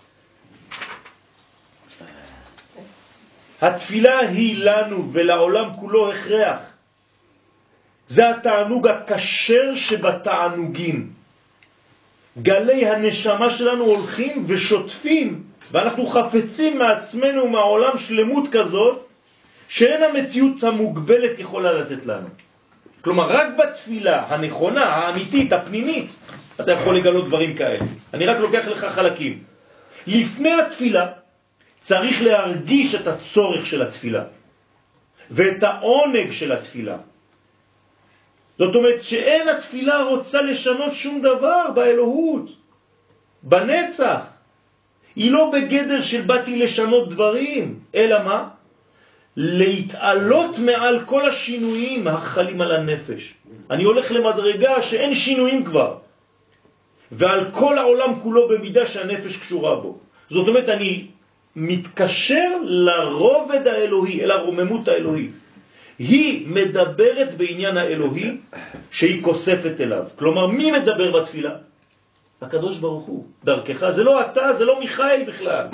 התפילה היא לנו ולעולם כולו הכרח. זה התענוג הקשר שבתענוגים. גלי הנשמה שלנו הולכים ושוטפים, ואנחנו חפצים מעצמנו מהעולם שלמות כזאת, שאין המציאות המוגבלת יכולה לתת לנו. כלומר, רק בתפילה הנכונה, האמיתית, הפנימית, אתה יכול לגלות דברים כאלה. אני רק לוקח לך חלקים. לפני התפילה, צריך להרגיש את הצורך של התפילה, ואת העונג של התפילה. זאת אומרת שאין התפילה רוצה לשנות שום דבר באלוהות, בנצח. היא לא בגדר של באתי לשנות דברים, אלא מה? להתעלות מעל כל השינויים החלים על הנפש. אני הולך למדרגה שאין שינויים כבר, ועל כל העולם כולו במידה שהנפש קשורה בו. זאת אומרת, אני מתקשר לרובד האלוהי, אל הרוממות האלוהית. היא מדברת בעניין האלוהי שהיא כוספת אליו. כלומר, מי מדבר בתפילה? הקדוש ברוך הוא, דרכך. זה לא אתה, זה לא מיכאל בכלל.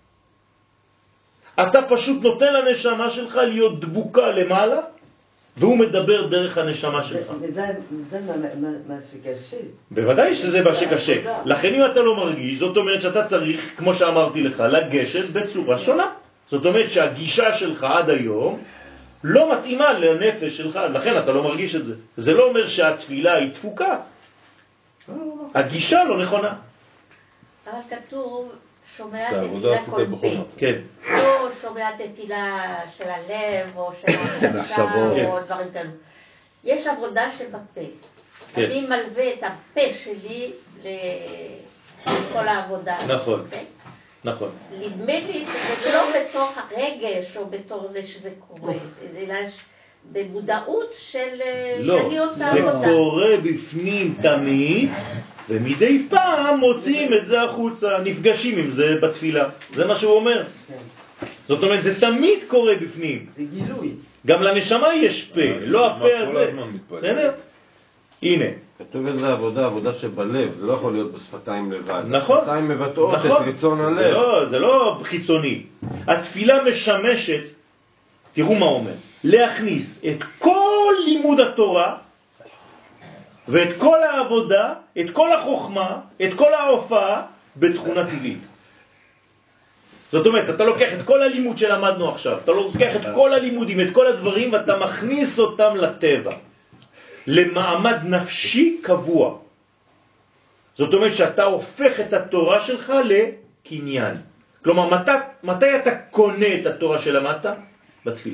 אתה פשוט נותן לנשמה שלך להיות דבוקה למעלה, והוא מדבר דרך הנשמה שלך. וזה מה שקשה. בוודאי שזה מה שקשה. לכן אם אתה לא מרגיש, זאת אומרת שאתה צריך, כמו שאמרתי לך, לגשת בצורה שונה. זאת אומרת שהגישה שלך עד היום לא מתאימה לנפש שלך, לכן אתה לא מרגיש את זה. זה לא אומר שהתפילה היא דפוקה. הגישה לא נכונה. אבל כתוב, שומע תפילה כל פה. כן. לא שומע תפילה של הלב או של ההרגשה או דברים כאלה. יש עבודה שבפה. אני מלווה את הפה שלי לכל העבודה. נכון. נכון. נדמה לי שזה לא בתוך הרגש או בתור זה שזה קורה, אלא במודעות של... לא, זה קורה בפנים תמיד, ומדי פעם מוצאים את זה החוצה, נפגשים עם זה בתפילה. זה מה שהוא אומר. זאת אומרת, זה תמיד קורה בפנים. זה גילוי. גם לנשמה יש פה, לא הפה הזה. בסדר? הנה. כתוב איזה עבודה, עבודה שבלב, זה לא יכול להיות בשפתיים לבד. נכון. בשפתיים מבטאות נכון. את רצון הלב. זה לא, זה לא חיצוני. התפילה משמשת, תראו מה אומר, להכניס את כל לימוד התורה, ואת כל העבודה, את כל החוכמה, את כל ההופעה, בתכונה טבעית. זאת אומרת, אתה לוקח את כל הלימוד שלמדנו עכשיו, אתה לוקח את כל הלימודים, את כל הדברים, ואתה מכניס אותם לטבע. למעמד נפשי קבוע. זאת אומרת שאתה הופך את התורה שלך לקניין. כלומר, מתי, מתי אתה קונה את התורה שלמדת? בתפילה.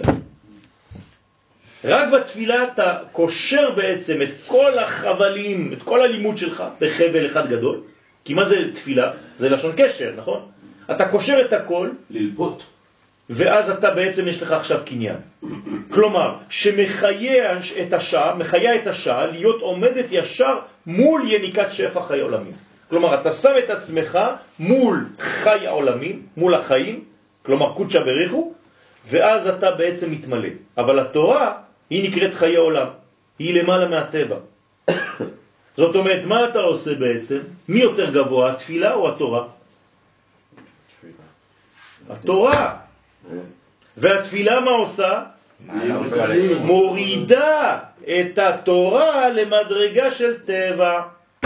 רק בתפילה אתה קושר בעצם את כל החבלים, את כל הלימוד שלך בחבל אחד גדול. כי מה זה תפילה? זה לשון קשר, נכון? אתה קושר את הכל ללפות. ואז אתה בעצם יש לך עכשיו קניין. כלומר, שמחיה את השעה, מחיה את השעה להיות עומדת ישר מול יניקת שפע חיי עולמים. כלומר, אתה שם את עצמך מול חי העולמים, מול החיים, כלומר קודשא בריחו, ואז אתה בעצם מתמלא. אבל התורה היא נקראת חיי עולם, היא למעלה מהטבע. זאת אומרת, מה אתה עושה בעצם? מי יותר גבוה, התפילה או התורה? התורה. והתפילה מה עושה? מורידה את התורה למדרגה של טבע.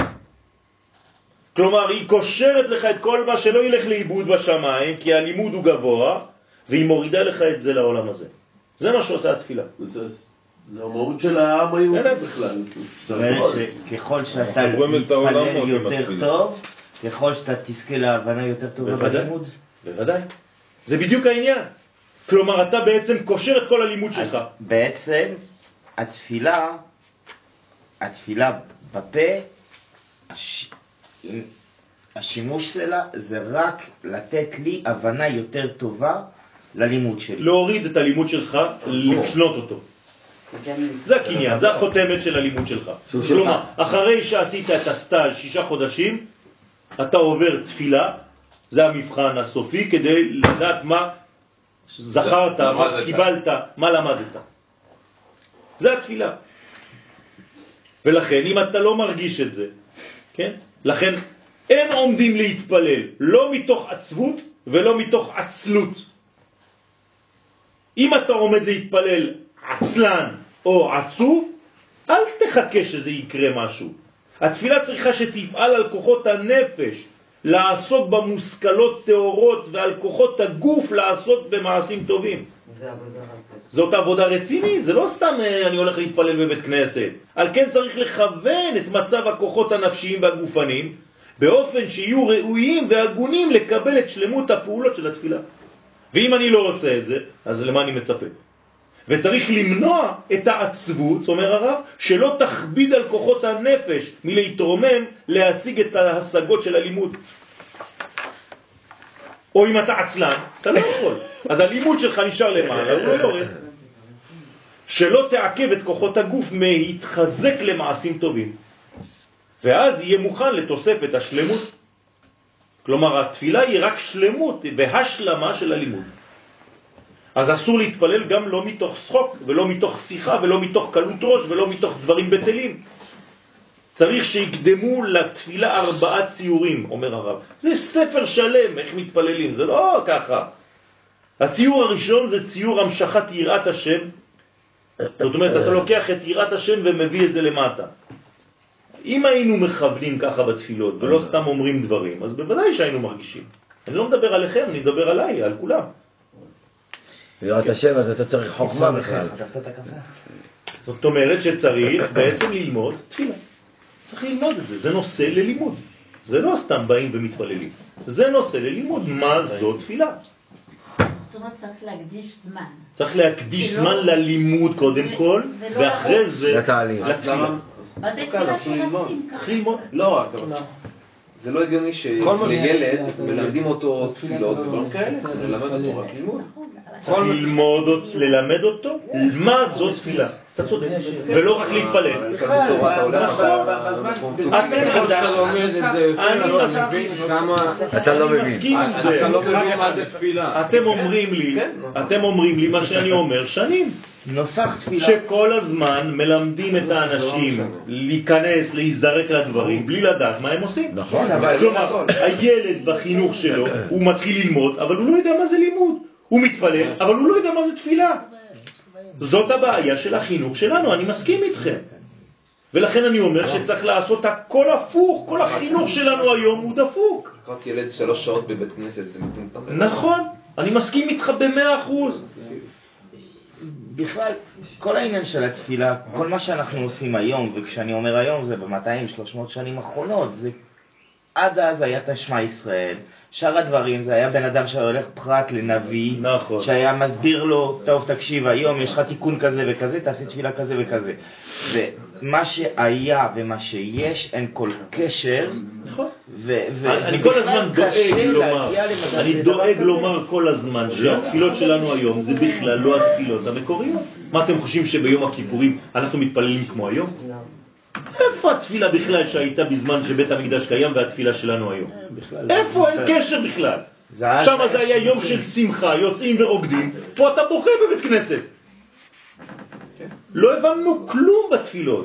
כלומר, היא קושרת לך את כל מה שלא ילך לאיבוד בשמיים, כי הלימוד הוא גבוה, והיא מורידה לך את זה לעולם הזה. זה מה שעושה התפילה. זה המהות של העם היהודי בכלל. זאת אומרת שככל שאתה מתפלל יותר טוב, ככל שאתה תזכה להבנה יותר טובה בלימוד? בוודאי. זה בדיוק העניין. כלומר, אתה בעצם קושר את כל הלימוד שלך. אז בעצם, התפילה, התפילה בפה, הש... השימוש שלה זה רק לתת לי הבנה יותר טובה ללימוד שלי. להוריד את הלימוד שלך, לקנות אותו. זה הקניין, זה החותמת של הלימוד שלך. כלומר, אחרי שעשית את הסטאז' שישה חודשים, אתה עובר תפילה, זה המבחן הסופי, כדי לדעת מה זכרת, מה קיבלת, מה למדת. זה התפילה. ולכן, אם אתה לא מרגיש את זה, כן? לכן, אין עומדים להתפלל, לא מתוך עצבות ולא מתוך עצלות. אם אתה עומד להתפלל עצלן או עצוב, אל תחכה שזה יקרה משהו. התפילה צריכה שתפעל על כוחות הנפש, לעסוק במושכלות תאורות, ועל כוחות הגוף לעסוק במעשים טובים. זאת עבודה רצינית, זה לא סתם אני הולך להתפלל בבית כנסת. על כן צריך לכוון את מצב הכוחות הנפשיים והגופניים, באופן שיהיו ראויים והגונים לקבל את שלמות הפעולות של התפילה. ואם אני לא עושה את זה, אז למה אני מצפה? וצריך למנוע את העצבות, אומר הרב, שלא תכביד על כוחות הנפש מלהתרומם להשיג את ההשגות של הלימוד. או אם אתה עצלן, אתה לא יכול. אז הלימוד שלך נשאר למעלה, הוא לא יורד. שלא תעכב את כוחות הגוף מהתחזק למעשים טובים. ואז יהיה מוכן לתוספת השלמות. כלומר, התפילה היא רק שלמות והשלמה של הלימוד. אז אסור להתפלל גם לא מתוך שחוק, ולא מתוך שיחה, ולא מתוך קלות ראש, ולא מתוך דברים בטלים. צריך שיקדמו לתפילה ארבעה ציורים, אומר הרב. זה ספר שלם, איך מתפללים, זה לא ככה. הציור הראשון זה ציור המשכת יראת השם. זאת אומרת, אתה לוקח את יראת השם ומביא את זה למטה. אם היינו מכוונים ככה בתפילות, ולא סתם אומרים דברים, אז בוודאי שהיינו מרגישים. אני לא מדבר עליכם, אני מדבר עליי, על כולם. יראת השם, אז אתה צריך חוכמה בכלל. זאת אומרת שצריך בעצם ללמוד תפילה. צריך ללמוד את זה, זה נושא ללימוד. זה לא סתם באים ומתפללים. זה נושא ללימוד, מה זו תפילה. זאת אומרת, צריך להקדיש זמן. צריך להקדיש זמן ללימוד קודם כל, ואחרי זה לתפילה. מה זה תפילה שרצים ככה? לא רק, זה לא הגיוני שלילד מלמדים אותו תפילות ודברים כאלה, צריך ללמד אותו רק ללמוד. צריך ללמוד, ללמד אותו, מה זו תפילה. אתה צודק, ולא רק להתפלל. אתה לא מבין. מסכים עם זה. אתה לא מבין מה זה תפילה. אתם אומרים לי, אתם אומרים לי מה שאני אומר שנים. נוסח תפילה. שכל הזמן מלמדים את האנשים להיכנס, להיזרק לדברים, בלי לדעת מה הם עושים. נכון. כלומר, הילד בחינוך שלו, הוא מתחיל ללמוד, אבל הוא לא יודע מה זה לימוד. הוא מתפלל, אבל הוא לא יודע מה זה תפילה. זאת הבעיה של החינוך שלנו, אני מסכים איתכם. ולכן אני אומר שצריך לעשות הכל הפוך, כל החינוך שלנו היום הוא דפוק. לקראת ילד שלוש שעות בבית כנסת זה מטומטם. נכון, אני מסכים איתך במאה אחוז. בכלל, כל העניין של התפילה, כל מה שאנחנו עושים היום, וכשאני אומר היום זה ב-מאתיים שלוש מאות שנים האחרונות, זה עד אז היה תשמע ישראל, שאר הדברים זה היה בן אדם שהולך פרט לנביא, נכון. שהיה מסביר לו, טוב תקשיב, היום יש לך תיקון כזה וכזה, תעשי תפילה כזה וכזה. ומה שהיה ומה שיש אין כל קשר. נכון. אני כל הזמן דואג לומר, אני דואג לומר כל הזמן שהתפילות שלנו היום זה בכלל לא התפילות המקוריות. מה אתם חושבים שביום הכיפורים אנחנו מתפללים כמו היום? איפה התפילה בכלל שהייתה בזמן שבית המקדש קיים והתפילה שלנו היום? איפה? אין קשר בכלל. שם זה היה יום של שמחה, יוצאים ורוקדים, פה אתה בוכה בבית כנסת. לא הבנו כלום בתפילות.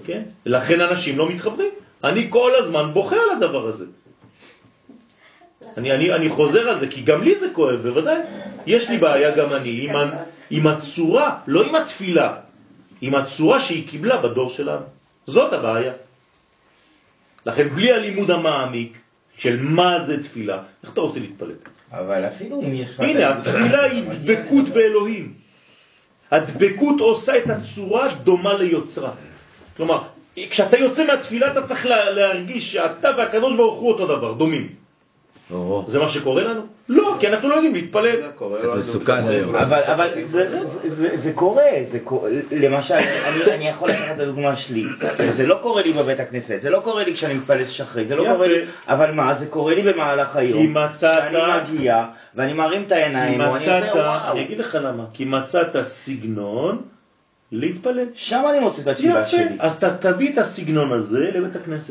לכן אנשים לא מתחברים. אני כל הזמן בוכה על הדבר הזה. אני, אני, אני חוזר על זה, כי גם לי זה כואב, בוודאי. יש לי בעיה גם אני עם, ה, עם הצורה, לא עם התפילה, עם הצורה שהיא קיבלה בדור שלנו. זאת הבעיה. לכן בלי הלימוד המעמיק של מה זה תפילה, איך אתה רוצה להתפלל? אבל אפילו אם יש... הנה, התפילה היא דבקות באלוהים. הדבקות עושה את הצורה דומה ליוצרה. כלומר, כשאתה יוצא מהתפילה אתה צריך להרגיש שאתה והקדוש ברוך הוא אותו דבר, דומים. זה מה שקורה לנו? לא, כי אנחנו לא יודעים להתפלל. זה מסוכן היום. אבל זה קורה, למשל, אני יכול לקחת את הדוגמה שלי, זה לא קורה לי בבית הכנסת, זה לא קורה לי כשאני מתפלל שחרי, זה לא קורה לי, אבל מה, זה קורה לי במהלך היום, כשאני מגיע ואני מרים את העיניים, אני אגיד לך למה, כי מצאת סגנון להתפלל. שם אני מוצא את התפילה שלי. אז אתה תביא את הסגנון הזה לבית הכנסת.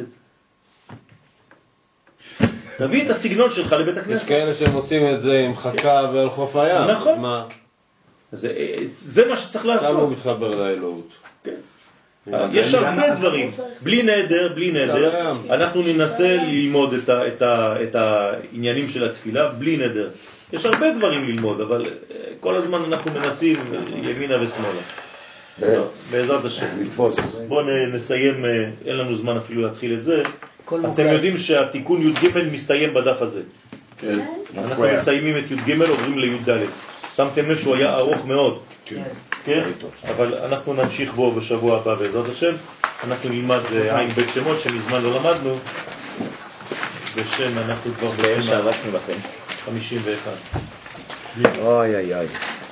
תביא את הסגנון שלך לבית הכנסת. יש כאלה שהם עושים את זה עם חכה ועל חוף הים. נכון. זה, זה מה שצריך לעשות. כמה הוא מתחבר לאלוהות. כן. יש הרבה דברים. בלי נדר, בלי נדר. אנחנו ננסה ללמוד את, ה, את, ה, את העניינים של התפילה בלי נדר. יש הרבה דברים ללמוד, אבל כל הזמן אנחנו מנסים ימינה ושמאלה. בעזרת השם. בואו נסיים, אין לנו זמן אפילו להתחיל את זה. אתם יודעים שהתיקון י' ג' מסתיים בדף הזה. אנחנו מסיימים את י' ג' עוברים לי' ד'. שמתם לב שהוא היה ארוך מאוד. כן? אבל אנחנו נמשיך בו בשבוע הבא בעזרת השם. אנחנו נלמד עין בית שמות שמזמן לא למדנו. בשם אנחנו כבר בשם חמישים ואחת. אוי אוי אוי.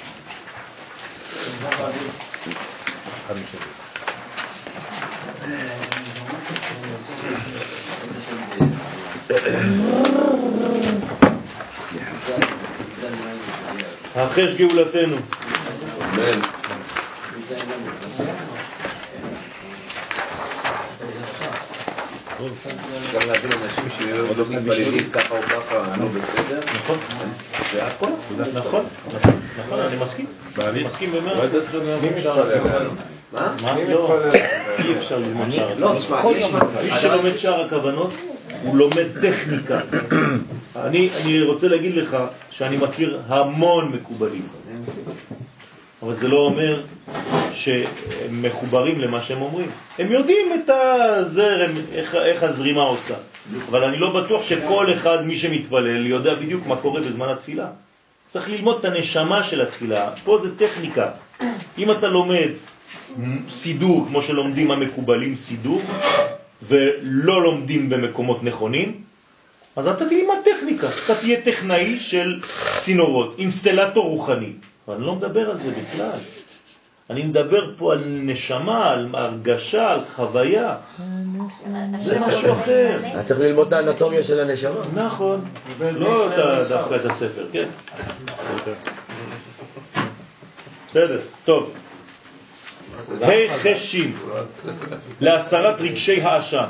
החש גאולתנו. אמן. גם להבין אנשים שיהיו עוד מתפללים ככה או ככה, לא בסדר. נכון. זה הכל. נכון. נכון, אני מסכים. אני מסכים במאה. מי אפשר עליהם? מה? מה? לא. אי אפשר ללמוד שער הכוונות. לא, תשמע, יש מי שלומד שער הכוונות, הוא לומד טכניקה. אני, אני רוצה להגיד לך שאני מכיר המון מקובלים. אבל זה לא אומר שהם מחוברים למה שהם אומרים. הם יודעים את הזרם, איך, איך הזרימה עושה. אבל אני לא בטוח שכל אחד, מי שמתפלל, יודע בדיוק מה קורה בזמן התפילה. צריך ללמוד את הנשמה של התפילה. פה זה טכניקה. אם אתה לומד סידור, כמו שלומדים המקובלים סידור, ולא לומדים במקומות נכונים, אז אתה תלמד טכניקה. אתה תהיה טכנאי של צינורות, אינסטלטור רוחני. אבל אני לא מדבר על זה בכלל. אני מדבר פה על נשמה, על הרגשה, על חוויה. זה משהו אחר. אתה צריך ללמוד את האנטומיה של הנשמה. נכון. לא דווקא את הספר, כן? בסדר, טוב. החשים להסרת רגשי האשם.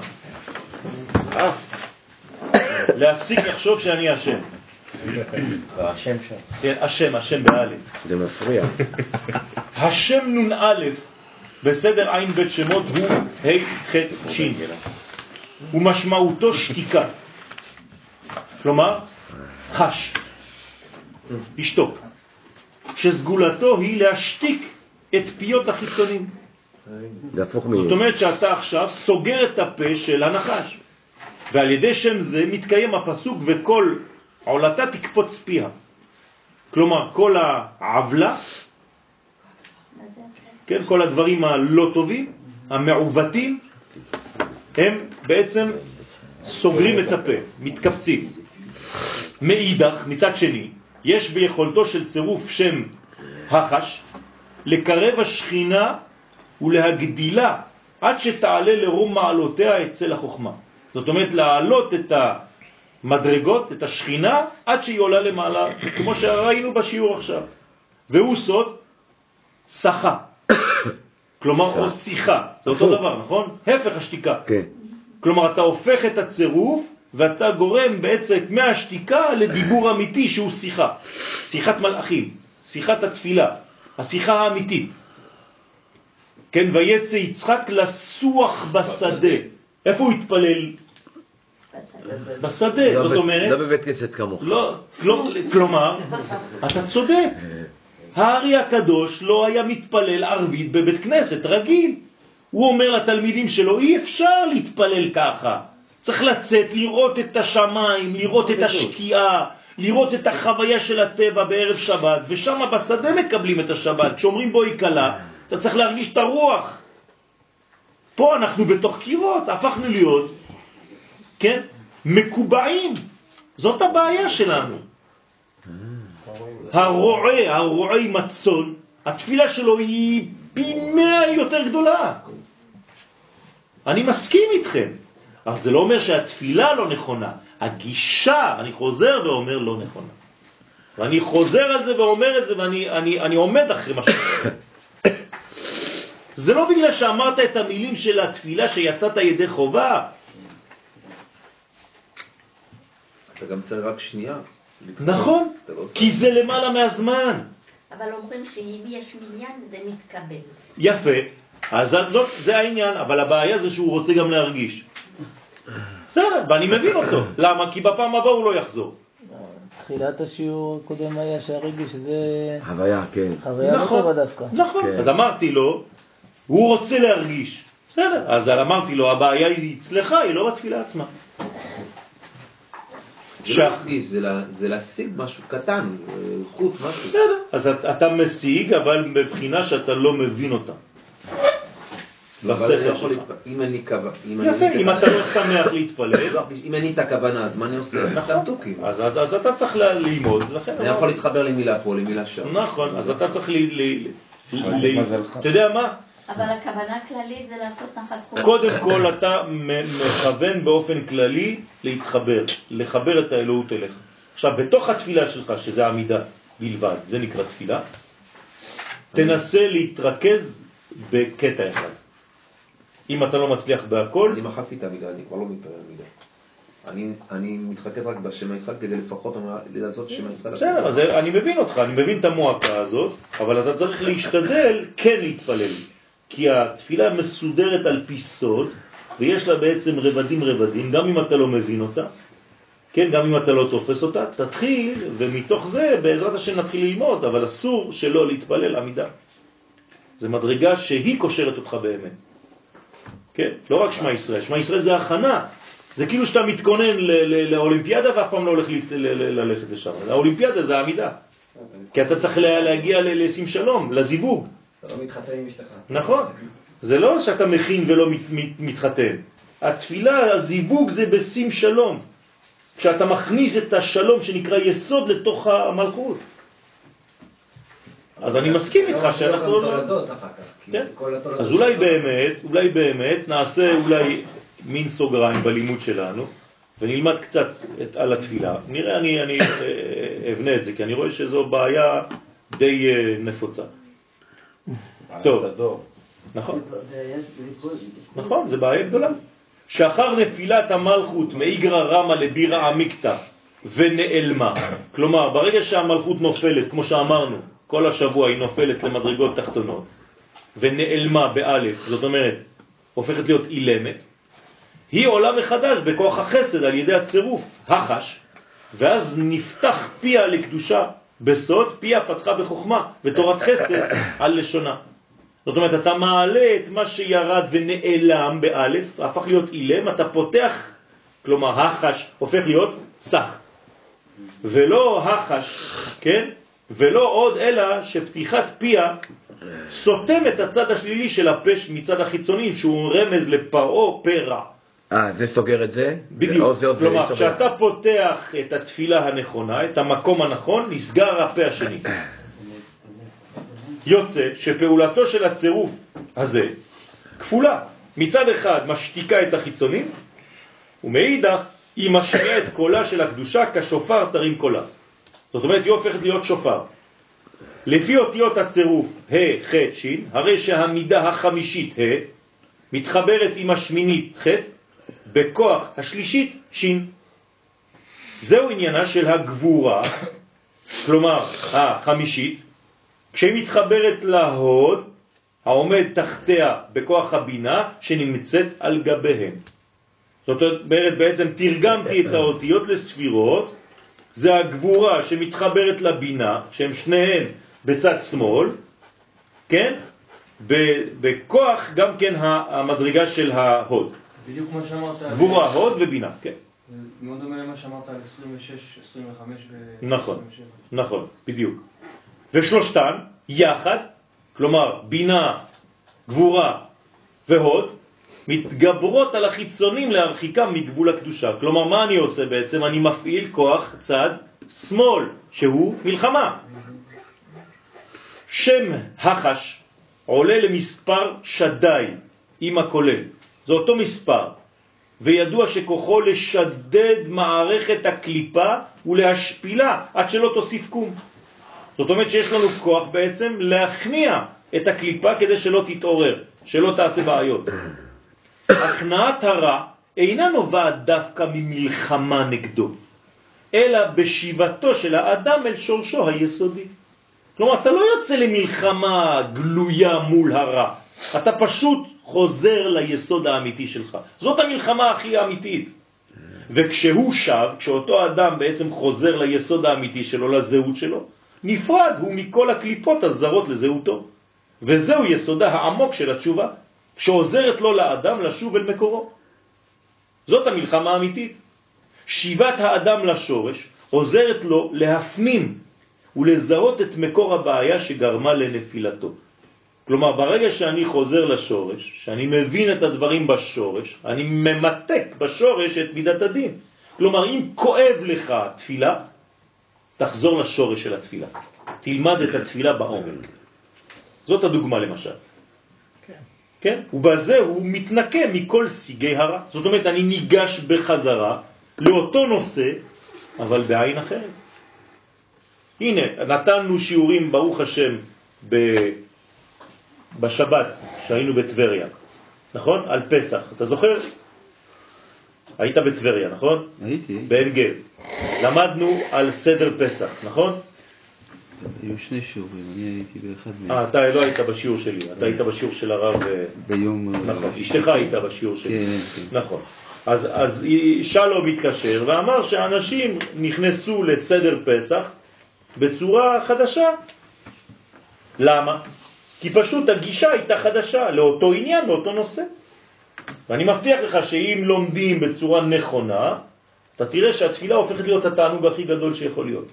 להפסיק לחשוב שאני אשם. השם שם. כן, השם, השם באלף. זה מפריע. השם נון א' בסדר עין בית שמות הוא ה' ח' ש'. ומשמעותו שתיקה. כלומר, חש. לשתוק. שסגולתו היא להשתיק את פיות החיצונים. זאת אומרת שאתה עכשיו סוגר את הפה של הנחש. ועל ידי שם זה מתקיים הפסוק וכל עולתה תקפוץ פיה. כלומר, כל העבלה, כן, כל הדברים הלא טובים, המעוותים, הם בעצם סוגרים את הפה, מתקפצים. מאידך, מצד שני, יש ביכולתו של צירוף שם החש, לקרב השכינה ולהגדילה עד שתעלה לרום מעלותיה אצל החוכמה. זאת אומרת, להעלות את המדרגות, את השכינה, עד שהיא עולה למעלה, כמו שראינו בשיעור עכשיו. והוא סוד שחה. כלומר, או שיחה. זה אותו דבר, נכון? הפך השתיקה. כן. כלומר, אתה הופך את הצירוף, ואתה גורם בעצם מהשתיקה לדיבור אמיתי שהוא שיחה. שיחת מלאכים, שיחת התפילה, השיחה האמיתית. כן, ויצא יצחק לסוח בשדה. איפה הוא התפלל? בשדה, זאת אומרת... לא בבית כנסת כמוך. לא, כלומר, אתה צודק. הארי הקדוש לא היה מתפלל ערבית בבית כנסת רגיל. הוא אומר לתלמידים שלו, אי אפשר להתפלל ככה. צריך לצאת, לראות את השמיים, לראות את השקיעה, לראות את החוויה של הטבע בערב שבת, ושם בשדה מקבלים את השבת. כשאומרים בו היא קלה, אתה צריך להרגיש את הרוח. פה אנחנו בתוך קירות, הפכנו להיות, כן, מקובעים. זאת הבעיה שלנו. הרועה, הרועה עם הצאן, התפילה שלו היא פי מאה יותר גדולה. אני מסכים איתכם. אבל זה לא אומר שהתפילה לא נכונה. הגישה, אני חוזר ואומר, לא נכונה. ואני חוזר על זה ואומר את זה, ואני אני, אני עומד אחרי מה שאומר. זה לא בגלל שאמרת את המילים של התפילה שיצאת ידי חובה. אתה גם צריך רק שנייה. נכון, כי זה למעלה מהזמן. אבל אומרים שאם יש מניין זה מתקבל. יפה, אז זאת, זה העניין, אבל הבעיה זה שהוא רוצה גם להרגיש. בסדר, ואני מבין אותו. למה? כי בפעם הבאה הוא לא יחזור. תחילת השיעור הקודם היה שהרגיש שזה... חוויה, כן. חוויה לא טובה דווקא. נכון, אז אמרתי לו, הוא רוצה להרגיש. בסדר, אז אמרתי לו, הבעיה היא אצלך, היא לא בתפילה עצמה. זה לא להרגיש, זה להשיג משהו קטן, חוט, משהו. בסדר, אז אתה משיג, אבל מבחינה שאתה לא מבין אותה. בשכל שלך. אם אני כוונה... יפה, אם אתה לא שמח להתפלל. אם אני את הכוונה, אז מה אני עושה? סתם תוקים. אז אתה צריך ללמוד. אני יכול להתחבר למילה פה, למילה שם. נכון, אז אתה צריך ל... אתה יודע מה? אבל הכוונה הכללית זה לעשות נחת חוץ. קודם כל אתה מכוון באופן כללי להתחבר, לחבר את האלוהות אליך. עכשיו, בתוך התפילה שלך, שזה עמידה בלבד, זה נקרא תפילה, תנסה להתרכז בקטע אחד. אם אתה לא מצליח בהכל... אני מחקתי את המידה, אני כבר לא מתפלל מידה. אני, אני מתרכז רק בשם הישראל כדי לפחות לעשות שם הישראל. בסדר, אז אני מבין אותך, אני מבין את המועקה הזאת, אבל אתה צריך להשתדל כן להתפלל. כי התפילה מסודרת על פי סוד, ויש לה בעצם רבדים רבדים, גם אם אתה לא מבין אותה, כן, גם אם אתה לא תופס אותה, תתחיל, ומתוך זה בעזרת השם נתחיל ללמוד, אבל אסור שלא להתפלל עמידה. זה מדרגה שהיא קושרת אותך באמת. כן, לא רק שמה ישראל, שמה ישראל זה הכנה. זה כאילו שאתה מתכונן לאולימפיאדה ואף פעם לא הולך ללכת לשם. האולימפיאדה זה העמידה. כי אתה צריך להגיע לשים שלום, לזיווג. אתה לא מתחתן עם אשתך. נכון. זה לא שאתה מכין ולא מתחתן. התפילה, הזיווג זה בשים שלום. כשאתה מכניס את השלום שנקרא יסוד לתוך המלכות. אז אני מסכים איתך שאנחנו... כן. אז אולי באמת, אולי באמת נעשה אולי מין סוגריים בלימוד שלנו, ונלמד קצת על התפילה. נראה, אני, אני אבנה את זה, כי אני רואה שזו בעיה די נפוצה. טוב, נכון. נכון, זה בעיה גדולה. שאחר נפילת המלכות מאיגרא רמא לבירא עמיקתא ונעלמה. כלומר, ברגע שהמלכות נופלת, כמו שאמרנו, כל השבוע היא נופלת למדרגות תחתונות, ונעלמה באלף, זאת אומרת, הופכת להיות אילמת, היא עולה מחדש בכוח החסד על ידי הצירוף, החש, ואז נפתח פיה לקדושה, בסוד פיה פתחה בחוכמה, בתורת חסד על לשונה. זאת אומרת, אתה מעלה את מה שירד ונעלם באלף, הפך להיות אילם, אתה פותח, כלומר, החש הופך להיות סך. ולא החש, כן? ולא עוד אלא שפתיחת פיה סותם את הצד השלילי של הפש מצד החיצוני, שהוא רמז לפרעה פרע. אה, זה סוגר את זה? בדיוק. כלומר, כשאתה פותח את התפילה הנכונה, את המקום הנכון, נסגר הפה השני. יוצא שפעולתו של הצירוף הזה כפולה. מצד אחד משתיקה את החיצונים, ומאידך היא משמיעה את קולה של הקדושה כשופר תרים קולה. זאת אומרת, היא הופכת להיות שופר. לפי אותיות הצירוף ה' ח' ש', הרי שהמידה החמישית ה' מתחברת עם השמינית ח' בכוח השלישית ש'. זהו עניינה של הגבורה, כלומר החמישית, כשהיא מתחברת להוד העומד תחתיה בכוח הבינה שנמצאת על גביהם. זאת אומרת, בעצם תרגמתי את האותיות לספירות, זה הגבורה שמתחברת לבינה, שהם שניהם בצד שמאל, כן? בכוח גם כן המדרגה של ההוד. בדיוק כמו שאמרת. גבורה, הוד ובינה, כן. מאוד דומה למה שאמרת על עשרים ושש, עשרים וחמש ו... נכון, נכון, בדיוק. ושלושתן יחד, כלומר בינה, גבורה והוד, מתגברות על החיצונים להרחיקם מגבול הקדושה. כלומר, מה אני עושה בעצם? אני מפעיל כוח צד שמאל, שהוא מלחמה. שם החש עולה למספר שדי עם הכולל. זה אותו מספר. וידוע שכוחו לשדד מערכת הקליפה ולהשפילה עד שלא תוסיף קום. זאת אומרת שיש לנו כוח בעצם להכניע את הקליפה כדי שלא תתעורר, שלא תעשה בעיות. הכנעת הרע אינה נובעת דווקא ממלחמה נגדו, אלא בשיבתו של האדם אל שורשו היסודי. כלומר, אתה לא יוצא למלחמה גלויה מול הרע, אתה פשוט חוזר ליסוד האמיתי שלך. זאת המלחמה הכי אמיתית. וכשהוא שב, כשאותו אדם בעצם חוזר ליסוד האמיתי שלו, לזהות שלו, נפרד הוא מכל הקליפות הזרות לזהותו. וזהו יסודה העמוק של התשובה, שעוזרת לו לאדם לשוב אל מקורו. זאת המלחמה האמיתית. שיבת האדם לשורש עוזרת לו להפנים ולזהות את מקור הבעיה שגרמה לנפילתו. כלומר, ברגע שאני חוזר לשורש, שאני מבין את הדברים בשורש, אני ממתק בשורש את מידת הדין. כלומר, אם כואב לך תפילה, תחזור לשורש של התפילה. תלמד את התפילה בעומק. זאת הדוגמה למשל. כן. כן? ובזה הוא מתנקה מכל סיגי הרע. זאת אומרת, אני ניגש בחזרה לאותו נושא, אבל בעין אחרת. הנה, נתנו שיעורים, ברוך השם, ב... בשבת, שהיינו בטבריה, נכון? על פסח. אתה זוכר? היית בטבריה, נכון? הייתי. בעין גב. למדנו על סדר פסח, נכון? היו שני שיעורים, אני הייתי באחד מהם. אה, אתה לא היית בשיעור שלי, אתה היית בשיעור של הרב... ביום... נכון, אשתך הייתה בשיעור שלי. כן, כן. נכון. אז, אז שלום מתקשר ואמר שאנשים נכנסו לסדר פסח בצורה חדשה. למה? כי פשוט הגישה הייתה חדשה לאותו עניין, לאותו נושא. ואני מבטיח לך שאם לומדים בצורה נכונה, אתה תראה שהתפילה הופכת להיות התענוג הכי גדול שיכול להיות.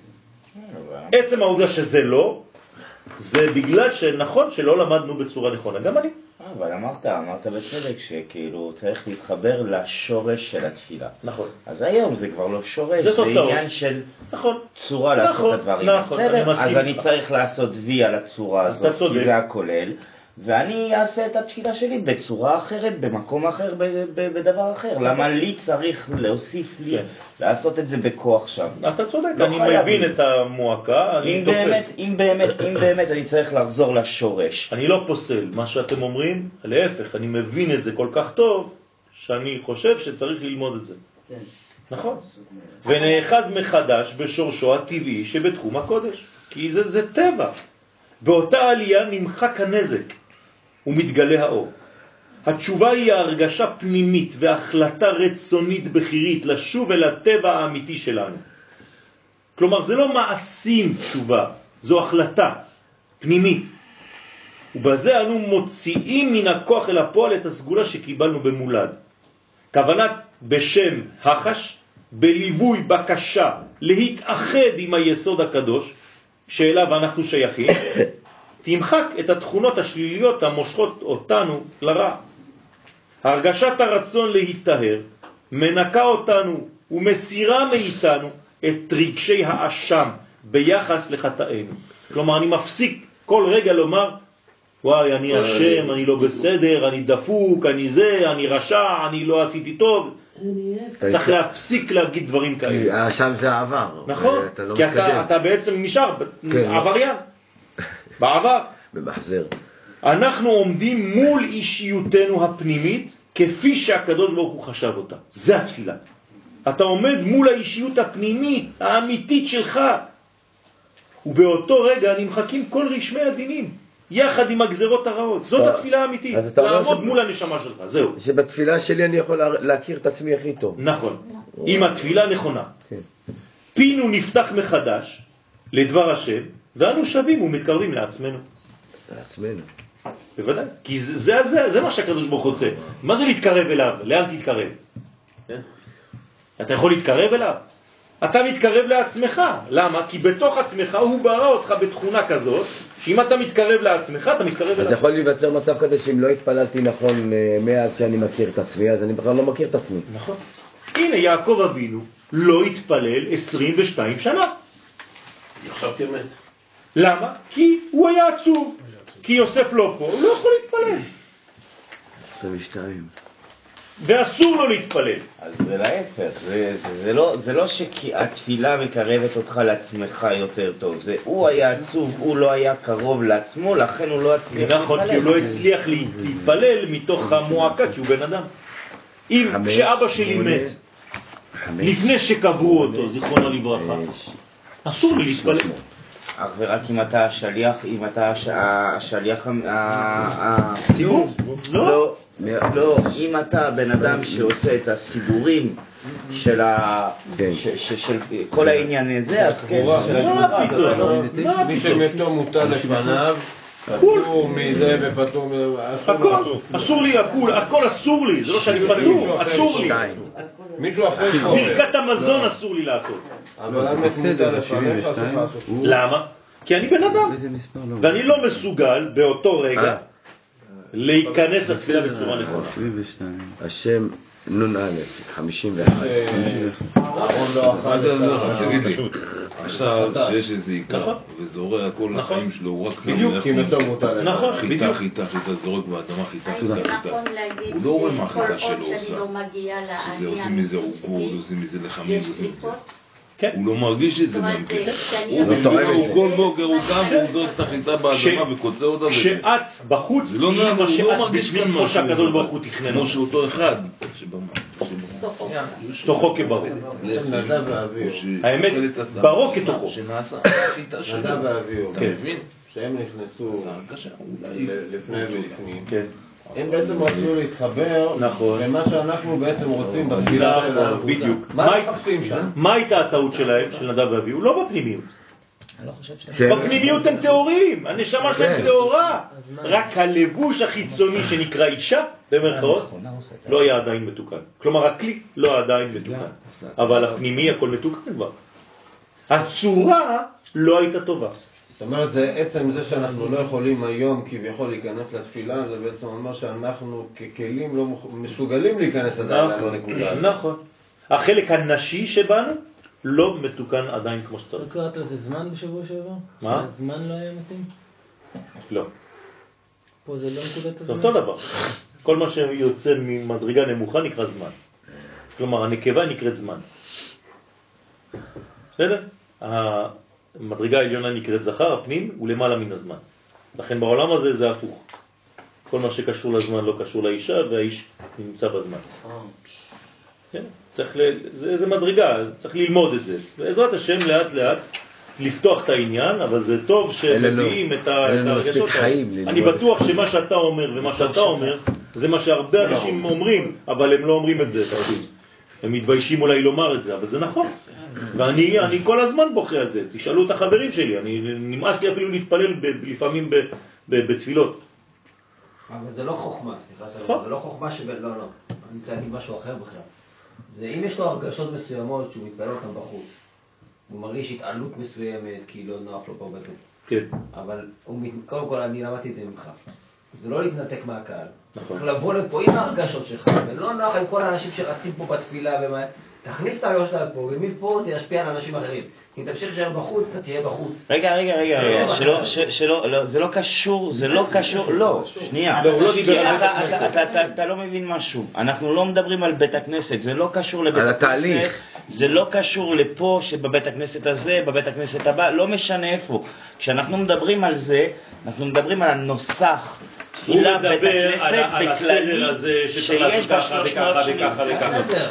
עצם העובדה שזה לא, זה בגלל שנכון שלא למדנו בצורה נכונה. גם אני. אבל אמרת, אמרת בצדק שכאילו צריך להתחבר לשורש של התפילה. נכון. אז היום זה כבר לא שורש, זה, זה עניין של נכון. צורה לעשות נכון, את הדברים. נכון, אני מסכים. אז אני צריך לעשות וי על הצורה הזאת, כי זה הכולל, ואני אעשה את התפילה שלי בצורה אחרת, במקום אחר, בדבר אחר. למה לי צריך להוסיף לי, לעשות את זה בכוח שם? אתה צודק, אני מבין את המועקה, אני תופס. אם באמת, אם באמת אני צריך לחזור לשורש. אני לא פוסל מה שאתם אומרים, להפך, אני מבין את זה כל כך טוב, שאני חושב שצריך ללמוד את זה. נכון. ונאחז מחדש בשורשו הטבעי שבתחום הקודש. כי זה, זה טבע. באותה עלייה נמחק הנזק ומתגלה האור. התשובה היא ההרגשה פנימית והחלטה רצונית בחירית לשוב אל הטבע האמיתי שלנו. כלומר, זה לא מעשים תשובה, זו החלטה פנימית. ובזה אנו מוציאים מן הכוח אל הפועל את הסגולה שקיבלנו במולד. כוונת בשם החש, בליווי בקשה להתאחד עם היסוד הקדוש, שאליו אנחנו שייכים, תמחק את התכונות השליליות המושכות אותנו לרע. הרגשת הרצון להיטהר מנקה אותנו ומסירה מאיתנו את רגשי האשם ביחס לחטאינו. כלומר, אני מפסיק כל רגע לומר, וואי, אני אשם, אני לא בסדר, אני דפוק, אני זה, אני רשע, אני לא עשיתי טוב. צריך להפסיק להגיד דברים כאלה. כי האשם זה העבר. נכון, כי אתה בעצם נשאר עבריין. בעבר. במחזר. אנחנו עומדים מול אישיותנו הפנימית כפי שהקדוש ברוך הוא חשב אותה. זה התפילה. אתה עומד מול האישיות הפנימית, האמיתית שלך. ובאותו רגע נמחקים כל רשמי הדינים. יחד עם הגזרות הרעות. זאת התפילה האמיתית, לעמוד מול הנשמה שלך, זהו. שבתפילה שלי אני יכול להכיר את עצמי הכי טוב. נכון, עם התפילה נכונה. פינו נפתח מחדש לדבר השם, ואנו שווים ומתקרבים לעצמנו. לעצמנו. בוודאי, כי זה, זה, זה מה שהקדוש ברוך הוא רוצה. מה זה להתקרב אליו? לאן תתקרב? אתה יכול להתקרב אליו? אתה מתקרב לעצמך. למה? כי בתוך עצמך הוא ברא אותך בתכונה כזאת, שאם אתה מתקרב לעצמך, אתה מתקרב אליו. אתה יכול להיווצר מצב כזה שאם לא התפללתי נכון מאז שאני מכיר את עצמי, אז אני בכלל לא מכיר את עצמי. נכון. הנה יעקב אבינו לא התפלל עשרים ושתיים שנה. עכשיו כמת. למה? כי הוא היה עצוב. כי יוסף לא פה, הוא לא יכול להתפלל. עשרים ושתיים. ואסור לו להתפלל. אז זה להפך, זה, זה, זה, לא, זה לא שהתפילה מקרבת אותך לעצמך יותר טוב, זה הוא היה עצוב, הוא לא היה קרוב לעצמו, לכן הוא לא הצליח להתפלל. נכון, כי הוא לא הצליח להתפלל מתוך המועקה, כי הוא בן אדם. אם כשאבא שלי מת, לפני שקברו אותו, זיכרונו לברכה, אסור לי להתפלל. אך ורק אם אתה השליח, אם אתה השליח הציבור, לא, לא, אם אתה בן אדם שעושה את הסידורים של כל העניין הזה, אז כן, מי שמתו מוטל לפניו, פטור מזה ופטור מזה, הכל, אסור לי, הכל אסור לי, זה לא שאני פטור, אסור לי. מישהו אחר קורא. ברכת המזון אסור לי לעשות. אבל בסדר, למה? כי אני בן אדם, ואני לא מסוגל באותו רגע להיכנס לתפילה בצורה נכונה. השם נון א', חמישים ואחת. אהרון לא אכל את זה. תגיד לי, עכשיו שיש איזה עיקר וזורע כל החיים שלו, הוא רק שם בדיוק, כי מתום אותה לך. נכון, חיטה, חיטה, חיטה, זורק באדמה, חיטה, חיטה, חיטה. הוא לא רואה מה החיטה שלו עושה. שזה עושים מזה עוגות, עושים מזה לחמים, עושים מזה. הוא לא מרגיש את זה גם כן. הוא כל בוקר הוא קם והוא זורק את החיטה באדמה וקוצר אותה. כשאת בחוץ, הוא לא מרגיש כאן כמו שהקדוש ברוך הוא תכנן. כמו שאותו אחד. תוכו כברוק. האמת, ברוק כתוכו. נדב ואביהו, אתה מבין? שהם נכנסו לפני ולפנים. הם בעצם רצו להתחבר למה שאנחנו בעצם רוצים בתפילה שלנו. בדיוק. מה הם מחפשים שם? מה הייתה הטעות שלהם, של נדב ואביהו? לא בפנימיות. בפנימיות הם תיאורים, הנשמה שלהם תיאורה. רק הלבוש החיצוני שנקרא אישה, במרכאות, לא היה עדיין מתוקן. כלומר, הכלי לא עדיין מתוקן. אבל הפנימי הכל מתוקן כבר. הצורה לא הייתה טובה. זאת אומרת, זה עצם זה שאנחנו לא יכולים היום כביכול להיכנס לתפילה, זה בעצם אומר שאנחנו ככלים לא מסוגלים להיכנס עדיין לנקודה. נכון. החלק הנשי שבנו לא מתוקן עדיין כמו שצריך. לא קראת לזה זמן בשבוע שעבר? מה? הזמן לא היה מתאים? לא. פה זה לא נקודת הזמן? זה אותו דבר. כל מה שיוצא ממדרגה נמוכה נקרא זמן. כלומר, הנקבה נקראת זמן. בסדר? המדרגה העליונה נקראת זכר, הפנים, הוא למעלה מן הזמן. לכן בעולם הזה זה הפוך. כל מה שקשור לזמן לא קשור לאישה, והאיש נמצא בזמן. כן? צריך ל... זה, זה מדרגה, צריך ללמוד את זה. בעזרת השם לאט לאט לפתוח את העניין, אבל זה טוב שמביאים את הרגשות. אני בטוח שמה שאתה אומר ומה שאתה אומר, זה מה שהרבה אנשים אומרים, אבל הם לא אומרים את זה. הם מתביישים אולי לומר את זה, אבל זה נכון. ואני אני כל הזמן בוכה על זה. תשאלו את החברים שלי, אני נמאס לי אפילו להתפלל ב, לפעמים ב, ב, בתפילות. אבל זה לא חוכמה, סליחה, זה לא חוכמה שב... לא, לא. אני רוצה להגיד משהו אחר בכלל. זה אם יש לו הרגשות מסוימות שהוא מתפלל אותם בחוץ, הוא מרגיש התעלות מסוימת כי לא נוח לו פה בטוח. כן. אבל הוא, קודם כל אני למדתי את זה ממך. זה לא להתנתק מהקהל. נכון. צריך לבוא לפה עם ההרגשות שלך, ולא נוח עם כל האנשים שרצים פה בתפילה ומה... תכניס את הרגשות שלך פה, ומפה זה ישפיע על אנשים אחרים. אם תמשיך להישאר בחוץ, אתה תהיה בחוץ. רגע, רגע, רגע, רגע, שלא, שלא, זה לא קשור, זה לא קשור, לא, שנייה. לא, הוא לא דיבר על בית הכנסת. אתה לא מבין משהו. אנחנו לא מדברים על בית הכנסת, זה לא קשור לבית הכנסת. זה לא קשור לפה, שבבית הכנסת הזה, בבית הכנסת הבא, לא משנה איפה. כשאנחנו מדברים על זה, אנחנו מדברים על הנוסח. תפילה בית הכנסת בכללי, שיש בה שלוש מאות שבעים.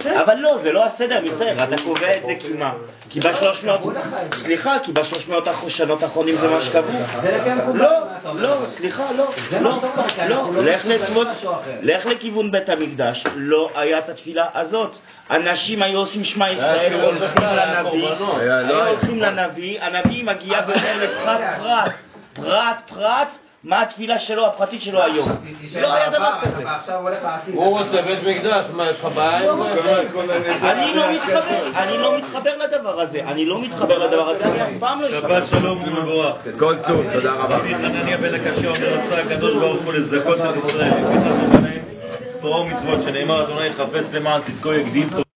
אבל לא, זה לא הסדר, מיכאל, אתה קובע את זה כי מה? כי בשלוש מאות, סליחה, כי בשלוש מאות שנות האחרונים זה מה שקבעו. לא, לא, סליחה, לא, לא, לך לכיוון בית המקדש, לא היה את התפילה הזאת. אנשים היו עושים שמע ישראל, הולכים לנביא, היו הולכים לנביא, הנביא מגיע ואומר לפרט פרט, פרט פרט, מה התפילה שלו, הפרטית שלו היום. לא היה דבר כזה. הוא רוצה בית מקדש, מה יש לך בעיה? אני לא מתחבר, אני לא מתחבר לדבר הזה, אני לא מתחבר לדבר הזה, אני אף פעם לא מתחבר. שבת שלום ומבורך. כל טוב, תודה רבה. חנניה בן הקשה אומר רצה הקדוש ברוך הוא לזכות את ישראל, לפתח ובנאים תורה ומצוות, שנאמר אדוני חפץ למען צדקו יגדיל